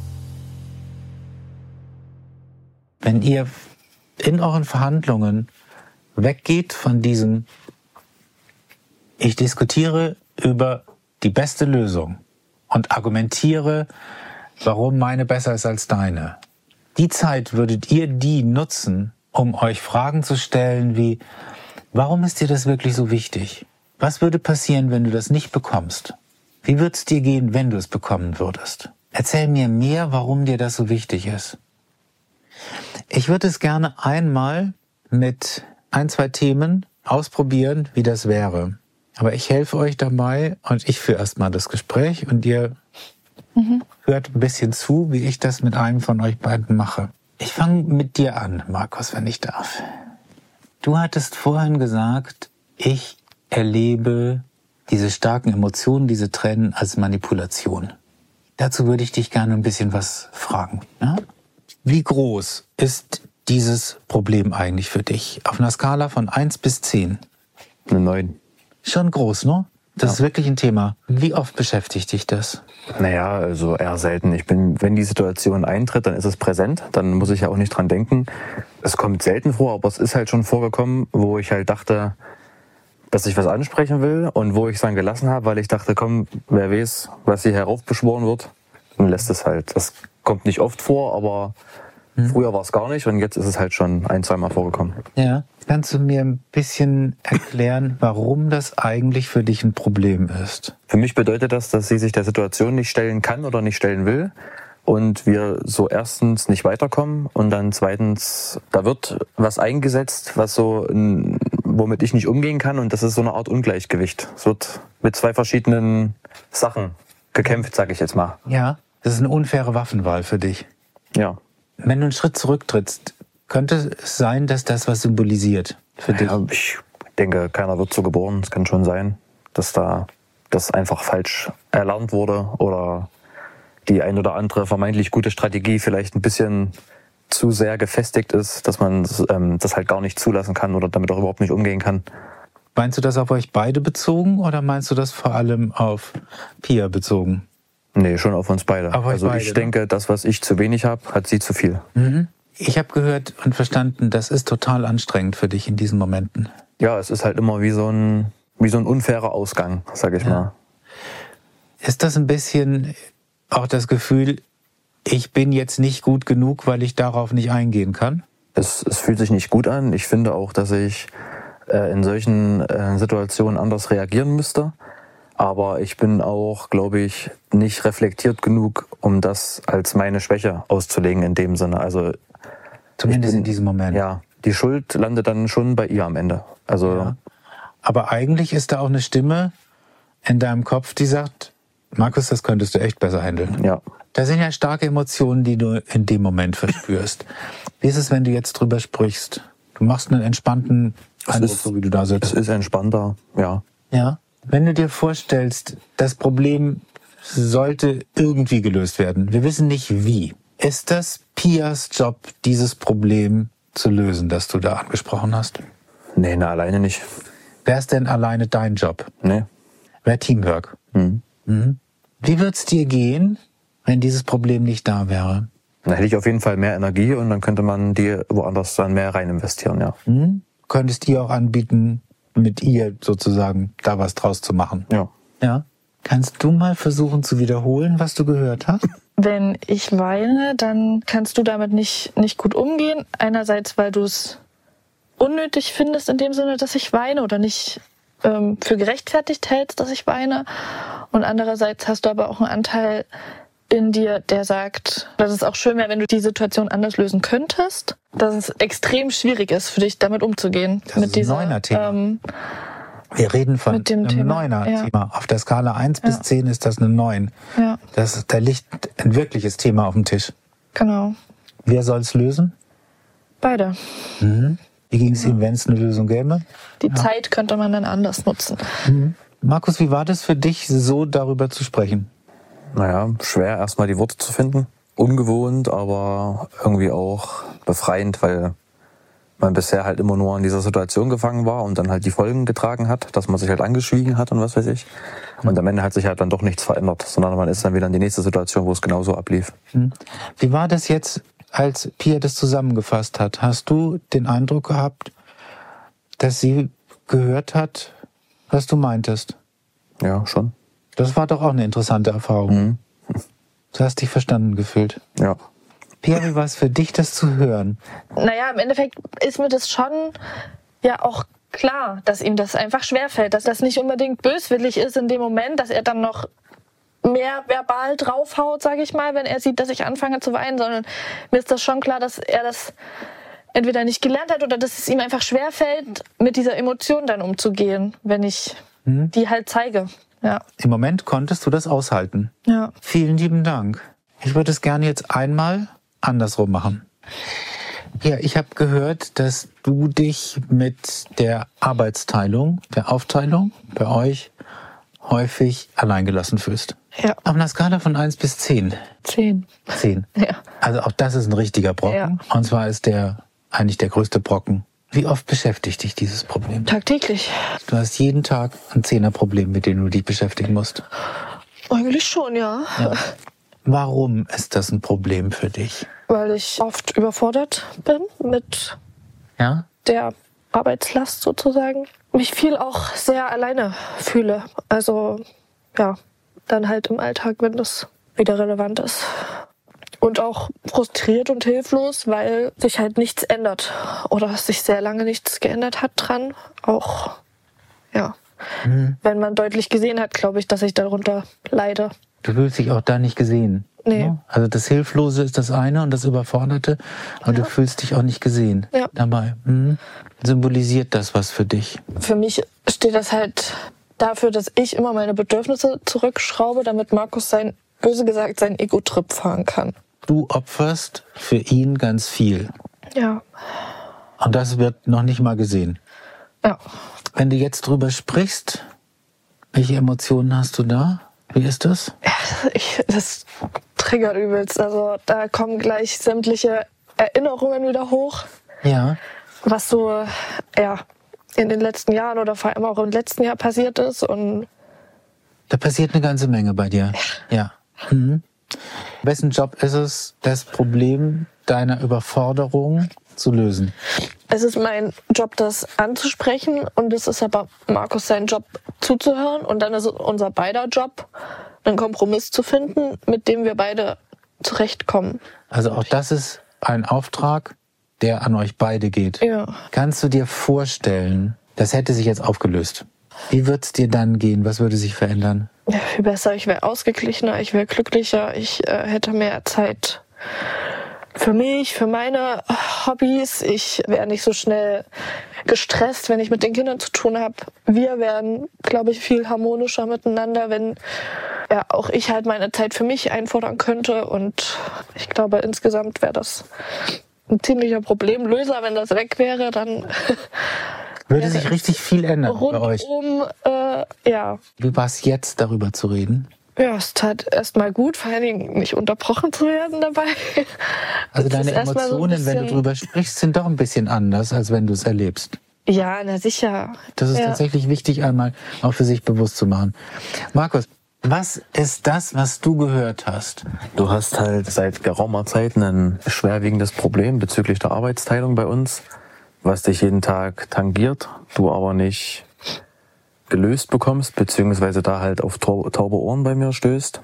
Wenn ihr in euren Verhandlungen weggeht von diesem, ich diskutiere über die beste Lösung und argumentiere, warum meine besser ist als deine. Die Zeit würdet ihr die nutzen, um euch Fragen zu stellen wie, warum ist dir das wirklich so wichtig? Was würde passieren, wenn du das nicht bekommst? Wie würde es dir gehen, wenn du es bekommen würdest? Erzähl mir mehr, warum dir das so wichtig ist. Ich würde es gerne einmal mit 1, 2 Themen ausprobieren, wie das wäre. Aber ich helfe euch dabei und ich führe erstmal das Gespräch und ihr hört ein bisschen zu, wie ich das mit einem von euch beiden mache. Ich fange mit dir an, Markus, wenn ich darf. Du hattest vorhin gesagt, ich erlebe diese starken Emotionen, diese Tränen als Manipulation. Dazu würde ich dich gerne ein bisschen was fragen. Ja? Wie groß ist dieses Problem eigentlich für dich? Auf einer Skala von 1 bis 10? Eine 9. Schon groß, ne? Das ist wirklich ein Thema. Wie oft beschäftigt dich das? Naja, also eher selten. Wenn die Situation eintritt, dann ist es präsent. Dann muss ich ja auch nicht dran denken. Es kommt selten vor, aber es ist halt schon vorgekommen, wo ich halt dachte, dass ich was ansprechen will und wo ich es dann gelassen habe, weil ich dachte, komm, wer weiß, was hier heraufbeschworen wird, dann lässt es halt. Das kommt nicht oft vor, aber früher war es gar nicht und jetzt ist es halt schon 1, 2 Mal vorgekommen. Ja. Kannst du mir ein bisschen erklären, warum das eigentlich für dich ein Problem ist? Für mich bedeutet das, dass sie sich der Situation nicht stellen kann oder nicht stellen will und wir so erstens nicht weiterkommen und dann zweitens, da wird was eingesetzt, was so, womit ich nicht umgehen kann und das ist so eine Art Ungleichgewicht. Es wird mit 2 verschiedenen Sachen gekämpft, sage ich jetzt mal. Ja, das ist eine unfaire Waffenwahl für dich. Ja. Wenn du einen Schritt zurücktrittst, könnte es sein, dass das was symbolisiert für dich? Ja, ich denke, keiner wird so geboren. Es kann schon sein, dass da das einfach falsch erlernt wurde oder die ein oder andere vermeintlich gute Strategie vielleicht ein bisschen zu sehr gefestigt ist, dass man das halt gar nicht zulassen kann oder damit auch überhaupt nicht umgehen kann. Meinst du das auf euch beide bezogen oder meinst du das vor allem auf Pia bezogen? Nee, schon auf uns beide. Auf euch also beide, ich denke, das, was ich zu wenig habe, hat sie zu viel. Mhm. Ich habe gehört und verstanden, das ist total anstrengend für dich in diesen Momenten. Ja, es ist halt immer wie so ein unfairer Ausgang, sag ich mal. Ist das ein bisschen auch das Gefühl, ich bin jetzt nicht gut genug, weil ich darauf nicht eingehen kann? Es fühlt sich nicht gut an. Ich finde auch, dass ich in solchen Situationen anders reagieren müsste. Aber ich bin auch, glaube ich, nicht reflektiert genug, um das als meine Schwäche auszulegen in dem Sinne. Also zumindest in diesem Moment. Ja, die Schuld landet dann schon bei ihr am Ende. Also ja. Aber eigentlich ist da auch eine Stimme in deinem Kopf, die sagt, Markus, das könntest du echt besser handeln. Ja. Da sind ja starke Emotionen, die du in dem Moment verspürst. Wie ist es, wenn du jetzt drüber sprichst? Du machst einen entspannten Eindruck, so wie du da sitzt. Es ist entspannter, ja. Ja. Wenn du dir vorstellst, das Problem sollte irgendwie gelöst werden. Wir wissen nicht wie. Ist das Pias Job, dieses Problem zu lösen, das du da angesprochen hast? Nee, alleine nicht. Wäre es denn alleine dein Job? Nee. Wäre Teamwork. Mhm. Mhm. Wie würde es dir gehen, wenn dieses Problem nicht da wäre? Dann hätte ich auf jeden Fall mehr Energie und dann könnte man die woanders dann mehr rein investieren, ja. Mhm. Könntest ihr auch anbieten, mit ihr sozusagen da was draus zu machen? Ja. Ja. Kannst du mal versuchen zu wiederholen, was du gehört hast? Wenn ich weine, dann kannst du damit nicht gut umgehen. Einerseits, weil du es unnötig findest in dem Sinne, dass ich weine oder nicht für gerechtfertigt hältst, dass ich weine. Und andererseits hast du aber auch einen Anteil in dir, der sagt, dass es auch schön wäre, wenn du die Situation anders lösen könntest. Dass es extrem schwierig ist für dich, damit umzugehen. Das ist ein Neuner-Thema. Wir reden von einem Neuner-Thema. Auf der Skala 1 bis 10 ist das eine 9. Ja. Da liegt ein wirkliches Thema auf dem Tisch. Genau. Wer soll es lösen? Beide. Mhm. Wie ging es Ihnen, wenn es eine Lösung gäbe? Die Zeit könnte man dann anders nutzen. Mhm. Markus, wie war das für dich, so darüber zu sprechen? Naja, schwer erstmal die Worte zu finden. Ungewohnt, aber irgendwie auch befreiend, weil man bisher halt immer nur in dieser Situation gefangen war und dann halt die Folgen getragen hat, dass man sich halt angeschwiegen hat und was weiß ich. Und am Ende hat sich halt dann doch nichts verändert, sondern man ist dann wieder in die nächste Situation, wo es genauso ablief. Wie war das jetzt, als Pia das zusammengefasst hat? Hast du den Eindruck gehabt, dass sie gehört hat, was du meintest? Ja, schon. Das war doch auch eine interessante Erfahrung. Mhm. Du hast dich verstanden gefühlt. Ja. Pia, wie war es für dich, das zu hören? Naja, im Endeffekt ist mir das schon ja auch klar, dass ihm das einfach schwerfällt, dass das nicht unbedingt böswillig ist in dem Moment, dass er dann noch mehr verbal draufhaut, sage ich mal, wenn er sieht, dass ich anfange zu weinen, sondern mir ist das schon klar, dass er das entweder nicht gelernt hat oder dass es ihm einfach schwerfällt, mit dieser Emotion dann umzugehen, wenn ich die halt zeige. Ja. Im Moment konntest du das aushalten. Ja. Vielen lieben Dank. Ich würde es gerne jetzt einmal andersrum machen. Ja, ich habe gehört, dass du dich mit der Arbeitsteilung, der Aufteilung bei euch häufig alleingelassen fühlst. Ja. Auf einer Skala von 1 bis 10. 10. 10. Ja. Also auch das ist ein richtiger Brocken. Ja. Und zwar ist der eigentlich der größte Brocken. Wie oft beschäftigt dich dieses Problem? Tagtäglich. Du hast jeden Tag ein 10er-Problem, mit dem du dich beschäftigen musst. Eigentlich schon, ja. Warum ist das ein Problem für dich? Weil ich oft überfordert bin mit der Arbeitslast sozusagen. Mich viel auch sehr alleine fühle. Also ja, dann halt im Alltag, wenn das wieder relevant ist. Und auch frustriert und hilflos, weil sich halt nichts ändert. Oder sich sehr lange nichts geändert hat dran. Auch, wenn man deutlich gesehen hat, glaube ich, dass ich darunter leide. Du fühlst dich auch da nicht gesehen. Nee. Also das Hilflose ist das eine und das Überforderte, aber du fühlst dich auch nicht gesehen dabei. Symbolisiert das was für dich? Für mich steht das halt dafür, dass ich immer meine Bedürfnisse zurückschraube, damit Markus böse gesagt, seinen Ego-Trip fahren kann. Du opferst für ihn ganz viel. Ja. Und das wird noch nicht mal gesehen. Ja. Wenn du jetzt drüber sprichst, welche Emotionen hast du da? Wie ist das? Das triggert übelst. Also da kommen gleich sämtliche Erinnerungen wieder hoch. Ja. Was so in den letzten Jahren oder vor allem auch im letzten Jahr passiert ist. Und da passiert eine ganze Menge bei dir. Ja. Wessen Job ist es, das Problem deiner Überforderung zu lösen? Es ist mein Job, das anzusprechen, und es ist aber Markus sein Job, zuzuhören, und dann ist es unser beider Job, einen Kompromiss zu finden, mit dem wir beide zurechtkommen. Also auch das ist ein Auftrag, der an euch beide geht. Ja. Kannst du dir vorstellen, das hätte sich jetzt aufgelöst. Wie wird's dir dann gehen? Was würde sich verändern? Ja, viel besser. Ich wäre ausgeglichener, ich wäre glücklicher, ich hätte mehr Zeit für mich, für meine Hobbys. Ich wäre nicht so schnell gestresst, wenn ich mit den Kindern zu tun habe. Wir wären, glaube ich, viel harmonischer miteinander, wenn auch ich halt meine Zeit für mich einfordern könnte. Und ich glaube, insgesamt wäre das ein ziemlicher Problemlöser. Wenn das weg wäre, dann würde sich richtig viel ändern bei euch. Wie war es jetzt, darüber zu reden? Ja, es tat erstmal gut, vor allen Dingen nicht unterbrochen zu werden dabei. Also deine Emotionen, wenn du drüber sprichst, sind doch ein bisschen anders, als wenn du es erlebst. Ja, na sicher. Das ist tatsächlich wichtig, einmal auch für sich bewusst zu machen. Markus, was ist das, was du gehört hast? Du hast halt seit geraumer Zeit ein schwerwiegendes Problem bezüglich der Arbeitsteilung bei uns, was dich jeden Tag tangiert, du aber nicht gelöst bekommst, beziehungsweise da halt auf taube Ohren bei mir stößt.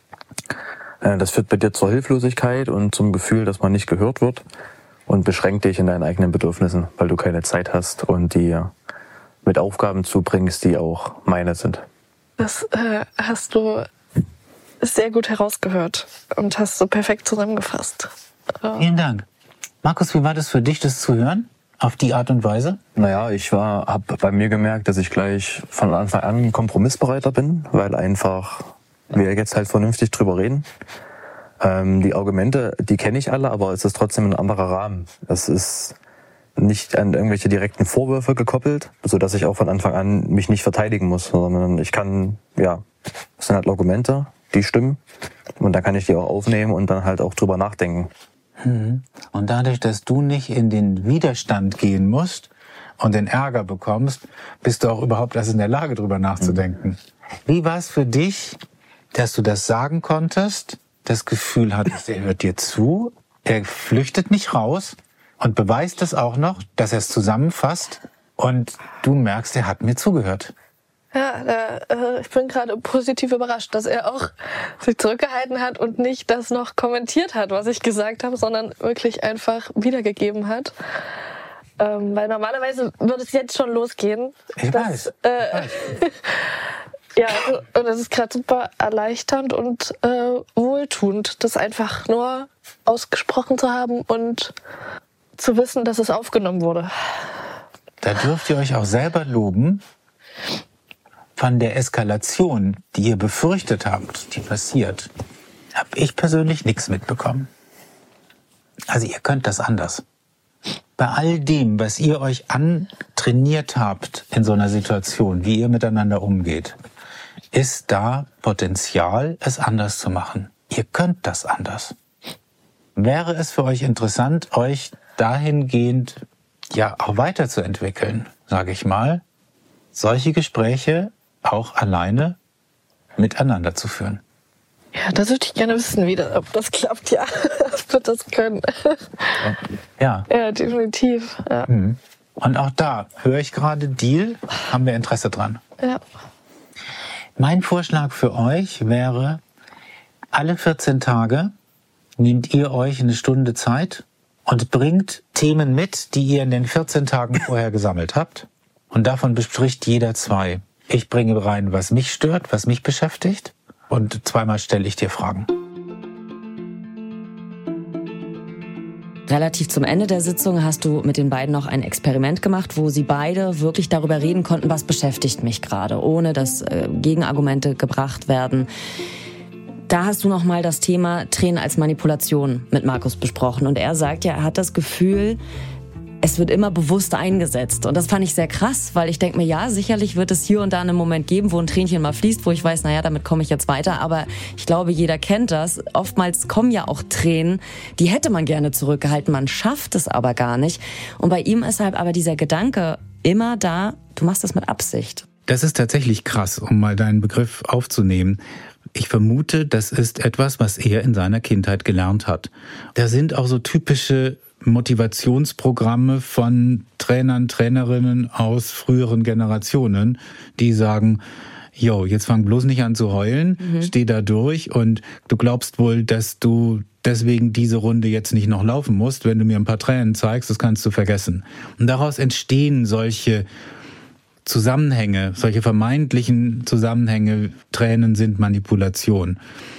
Das führt bei dir zur Hilflosigkeit und zum Gefühl, dass man nicht gehört wird, und beschränkt dich in deinen eigenen Bedürfnissen, weil du keine Zeit hast und die mit Aufgaben zubringst, die auch meine sind. Das hast du sehr gut herausgehört und hast so perfekt zusammengefasst. Vielen Dank. Markus, wie war das für dich, das zu hören? Auf die Art und Weise? Naja, ich habe bei mir gemerkt, dass ich gleich von Anfang an kompromissbereiter bin, weil einfach wir jetzt halt vernünftig drüber reden. Die Argumente, die kenne ich alle, aber es ist trotzdem ein anderer Rahmen. Es ist nicht an irgendwelche direkten Vorwürfe gekoppelt, sodass ich auch von Anfang an mich nicht verteidigen muss, sondern ich kann, es sind halt Argumente, die stimmen, und dann kann ich die auch aufnehmen und dann halt auch drüber nachdenken. Und dadurch, dass du nicht in den Widerstand gehen musst und den Ärger bekommst, bist du auch überhaupt erst in der Lage, drüber nachzudenken. Wie war es für dich, dass du das sagen konntest, das Gefühl hattest, er hört dir zu, er flüchtet nicht raus und beweist es auch noch, dass er es zusammenfasst, und du merkst, er hat mir zugehört? Ja, ich bin gerade positiv überrascht, dass er auch sich zurückgehalten hat und nicht das noch kommentiert hat, was ich gesagt habe, sondern wirklich einfach wiedergegeben hat. Weil normalerweise würde es jetzt schon losgehen. Ich weiß. Ja, und das ist gerade super erleichternd und wohltuend, das einfach nur ausgesprochen zu haben und zu wissen, dass es aufgenommen wurde. Da dürft ihr euch auch selber loben. Von der Eskalation, die ihr befürchtet habt, die passiert, habe ich persönlich nichts mitbekommen. Also ihr könnt das anders. Bei all dem, was ihr euch antrainiert habt in so einer Situation, wie ihr miteinander umgeht, ist da Potenzial, es anders zu machen. Ihr könnt das anders. Wäre es für euch interessant, euch dahingehend ja auch weiterzuentwickeln, sage ich mal, solche Gespräche auch alleine miteinander zu führen? Ja, das würde ich gerne wissen, ob das klappt, ja. Ob wir das können. Ja. Ja, definitiv. Ja. Und auch da höre ich gerade, Deal, haben wir Interesse dran. Ja. Mein Vorschlag für euch wäre, alle 14 Tage nehmt ihr euch eine Stunde Zeit und bringt Themen mit, die ihr in den 14 Tagen vorher gesammelt habt. Und davon bespricht jeder 2. Ich bringe rein, was mich stört, was mich beschäftigt. Und 2-mal stelle ich dir Fragen. Relativ zum Ende der Sitzung hast du mit den beiden noch ein Experiment gemacht, wo sie beide wirklich darüber reden konnten, was beschäftigt mich gerade, ohne dass Gegenargumente gebracht werden. Da hast du noch mal das Thema Tränen als Manipulation mit Markus besprochen. Und er sagt ja, er hat das Gefühl, es wird immer bewusst eingesetzt. Und das fand ich sehr krass, weil ich denke mir, ja, sicherlich wird es hier und da einen Moment geben, wo ein Tränchen mal fließt, wo ich weiß, naja, damit komme ich jetzt weiter. Aber ich glaube, jeder kennt das. Oftmals kommen ja auch Tränen, die hätte man gerne zurückgehalten. Man schafft es aber gar nicht. Und bei ihm ist halt aber dieser Gedanke immer da, du machst das mit Absicht. Das ist tatsächlich krass, um mal deinen Begriff aufzunehmen. Ich vermute, das ist etwas, was er in seiner Kindheit gelernt hat. Da sind auch so typische Motivationsprogramme von Trainern, Trainerinnen aus früheren Generationen, die sagen, jo, jetzt fang bloß nicht an zu heulen, steh da durch und du glaubst wohl, dass du deswegen diese Runde jetzt nicht noch laufen musst, wenn du mir ein paar Tränen zeigst, das kannst du vergessen. Und daraus entstehen solche Zusammenhänge, solche vermeintlichen Zusammenhänge. Tränen sind Manipulation.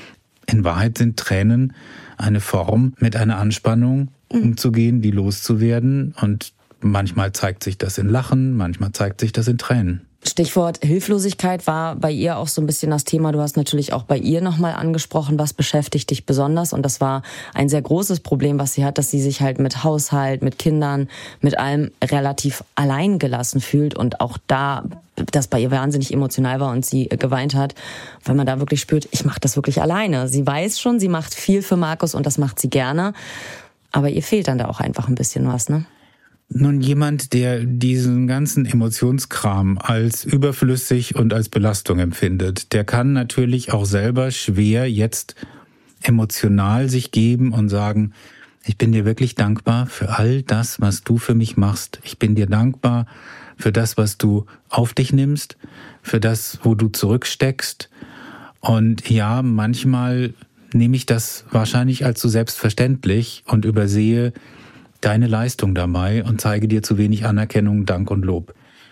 In Wahrheit sind Tränen eine Form, mit einer Anspannung umzugehen, die loszuwerden. Und manchmal zeigt sich das in Lachen, manchmal zeigt sich das in Tränen. Stichwort Hilflosigkeit war bei ihr auch so ein bisschen das Thema. Du hast natürlich auch bei ihr nochmal angesprochen, was beschäftigt dich besonders. Und das war ein sehr großes Problem, was sie hat, dass sie sich halt mit Haushalt, mit Kindern, mit allem relativ allein gelassen fühlt. Und auch da, das bei ihr wahnsinnig emotional war und sie geweint hat, weil man da wirklich spürt, ich mache das wirklich alleine. Sie weiß schon, sie macht viel für Markus und das macht sie gerne. Aber ihr fehlt dann da auch einfach ein bisschen was, ne? Nun, jemand, der diesen ganzen Emotionskram als überflüssig und als Belastung empfindet, der kann natürlich auch selber schwer jetzt emotional sich geben und sagen, ich bin dir wirklich dankbar für all das, was du für mich machst. Ich bin dir dankbar für das, was du auf dich nimmst, für das, wo du zurücksteckst. Und ja, manchmal nehme ich das wahrscheinlich als so selbstverständlich und übersehe deine Leistung dabei und zeige dir zu wenig Anerkennung, Dank und Lob.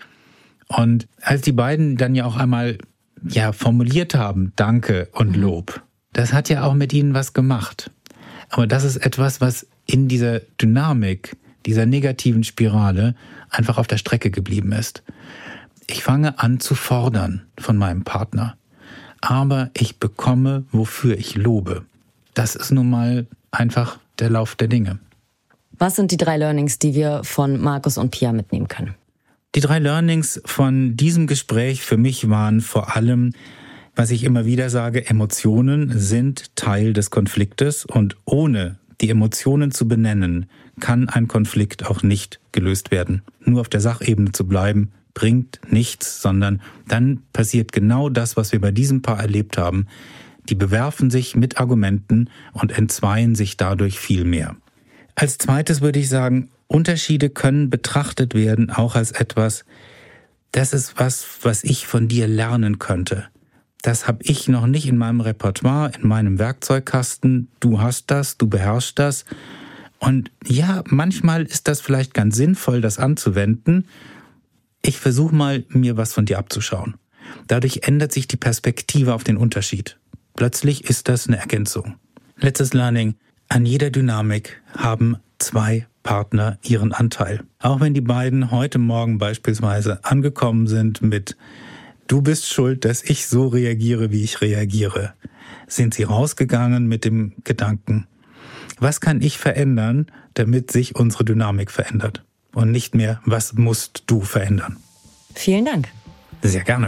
Und als die beiden dann ja auch einmal formuliert haben, Danke und Lob, das hat ja auch mit ihnen was gemacht. Aber das ist etwas, was in dieser Dynamik, dieser negativen Spirale einfach auf der Strecke geblieben ist. Ich fange an zu fordern von meinem Partner, aber ich bekomme, wofür ich lobe. Das ist nun mal einfach der Lauf der Dinge. Was sind die 3 Learnings, die wir von Markus und Pia mitnehmen können? Die 3 Learnings von diesem Gespräch für mich waren vor allem, was ich immer wieder sage, Emotionen sind Teil des Konfliktes und ohne die Emotionen zu benennen, kann ein Konflikt auch nicht gelöst werden. Nur auf der Sachebene zu bleiben, bringt nichts, sondern dann passiert genau das, was wir bei diesem Paar erlebt haben. Die bewerfen sich mit Argumenten und entzweien sich dadurch viel mehr. Als zweites würde ich sagen, Unterschiede können betrachtet werden auch als etwas, das ist was ich von dir lernen könnte. Das habe ich noch nicht in meinem Repertoire, in meinem Werkzeugkasten. Du hast das, du beherrschst das. Und ja, manchmal ist das vielleicht ganz sinnvoll, das anzuwenden. Ich versuche mal, mir was von dir abzuschauen. Dadurch ändert sich die Perspektive auf den Unterschied. Plötzlich ist das eine Ergänzung. Letztes Learning. An jeder Dynamik haben 2 Partner ihren Anteil. Auch wenn die beiden heute Morgen beispielsweise angekommen sind mit "Du bist schuld, dass ich so reagiere, wie ich reagiere", sind sie rausgegangen mit dem Gedanken: Was kann ich verändern, damit sich unsere Dynamik verändert? Und nicht mehr, was musst du verändern? Vielen Dank. Sehr gerne.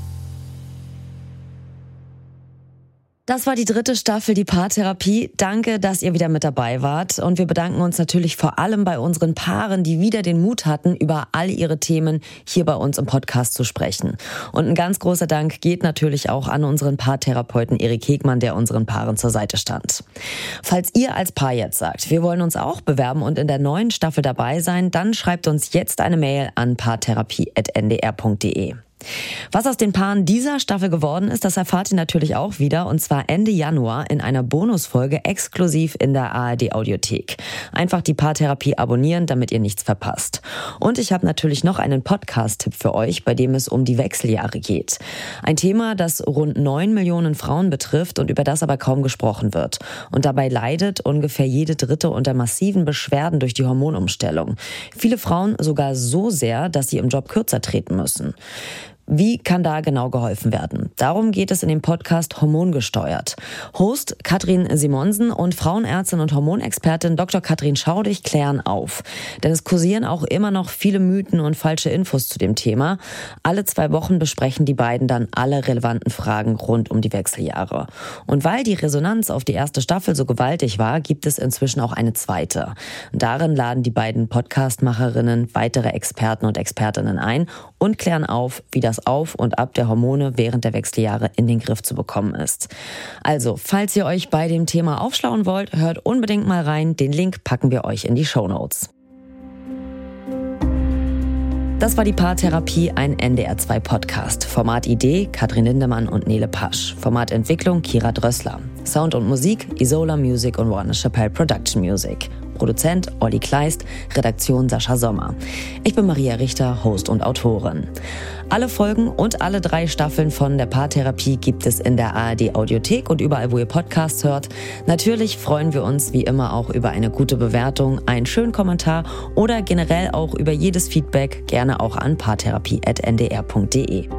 Das war die 3. Staffel, die Paartherapie. Danke, dass ihr wieder mit dabei wart. Und wir bedanken uns natürlich vor allem bei unseren Paaren, die wieder den Mut hatten, über all ihre Themen hier bei uns im Podcast zu sprechen. Und ein ganz großer Dank geht natürlich auch an unseren Paartherapeuten Erik Hegmann, der unseren Paaren zur Seite stand. Falls ihr als Paar jetzt sagt, wir wollen uns auch bewerben und in der neuen Staffel dabei sein, dann schreibt uns jetzt eine Mail an paartherapie@ndr.de. Was aus den Paaren dieser Staffel geworden ist, das erfahrt ihr natürlich auch wieder, und zwar Ende Januar in einer Bonusfolge exklusiv in der ARD Audiothek. Einfach die Paartherapie abonnieren, damit ihr nichts verpasst. Und ich habe natürlich noch einen Podcast-Tipp für euch, bei dem es um die Wechseljahre geht. Ein Thema, das rund 9 Millionen Frauen betrifft und über das aber kaum gesprochen wird. Und dabei leidet ungefähr jede Dritte unter massiven Beschwerden durch die Hormonumstellung. Viele Frauen sogar so sehr, dass sie im Job kürzer treten müssen. Wie kann da genau geholfen werden? Darum geht es in dem Podcast Hormongesteuert. Host Katrin Simonsen und Frauenärztin und Hormonexpertin Dr. Katrin Schaudig klären auf. Denn es kursieren auch immer noch viele Mythen und falsche Infos zu dem Thema. Alle 2 Wochen besprechen die beiden dann alle relevanten Fragen rund um die Wechseljahre. Und weil die Resonanz auf die 1. Staffel so gewaltig war, gibt es inzwischen auch eine 2. Darin laden die beiden Podcastmacherinnen weitere Experten und Expertinnen ein und klären auf, wie das Auf und Ab der Hormone während der Wechseljahre in den Griff zu bekommen ist. Also, falls ihr euch bei dem Thema aufschlauen wollt, hört unbedingt mal rein. Den Link packen wir euch in die Shownotes. Das war die Paartherapie, ein NDR2-Podcast. Formatidee Katrin Lindemann und Nele Pasch. Formatentwicklung Kira Drössler. Sound und Musik Isola Music und Warner Chappell Production Music. Produzent Olli Kleist, Redaktion Sascha Sommer. Ich bin Maria Richter, Host und Autorin. Alle Folgen und alle 3 Staffeln von der Paartherapie gibt es in der ARD Audiothek und überall, wo ihr Podcasts hört. Natürlich freuen wir uns wie immer auch über eine gute Bewertung, einen schönen Kommentar oder generell auch über jedes Feedback, gerne auch an paartherapie@ndr.de.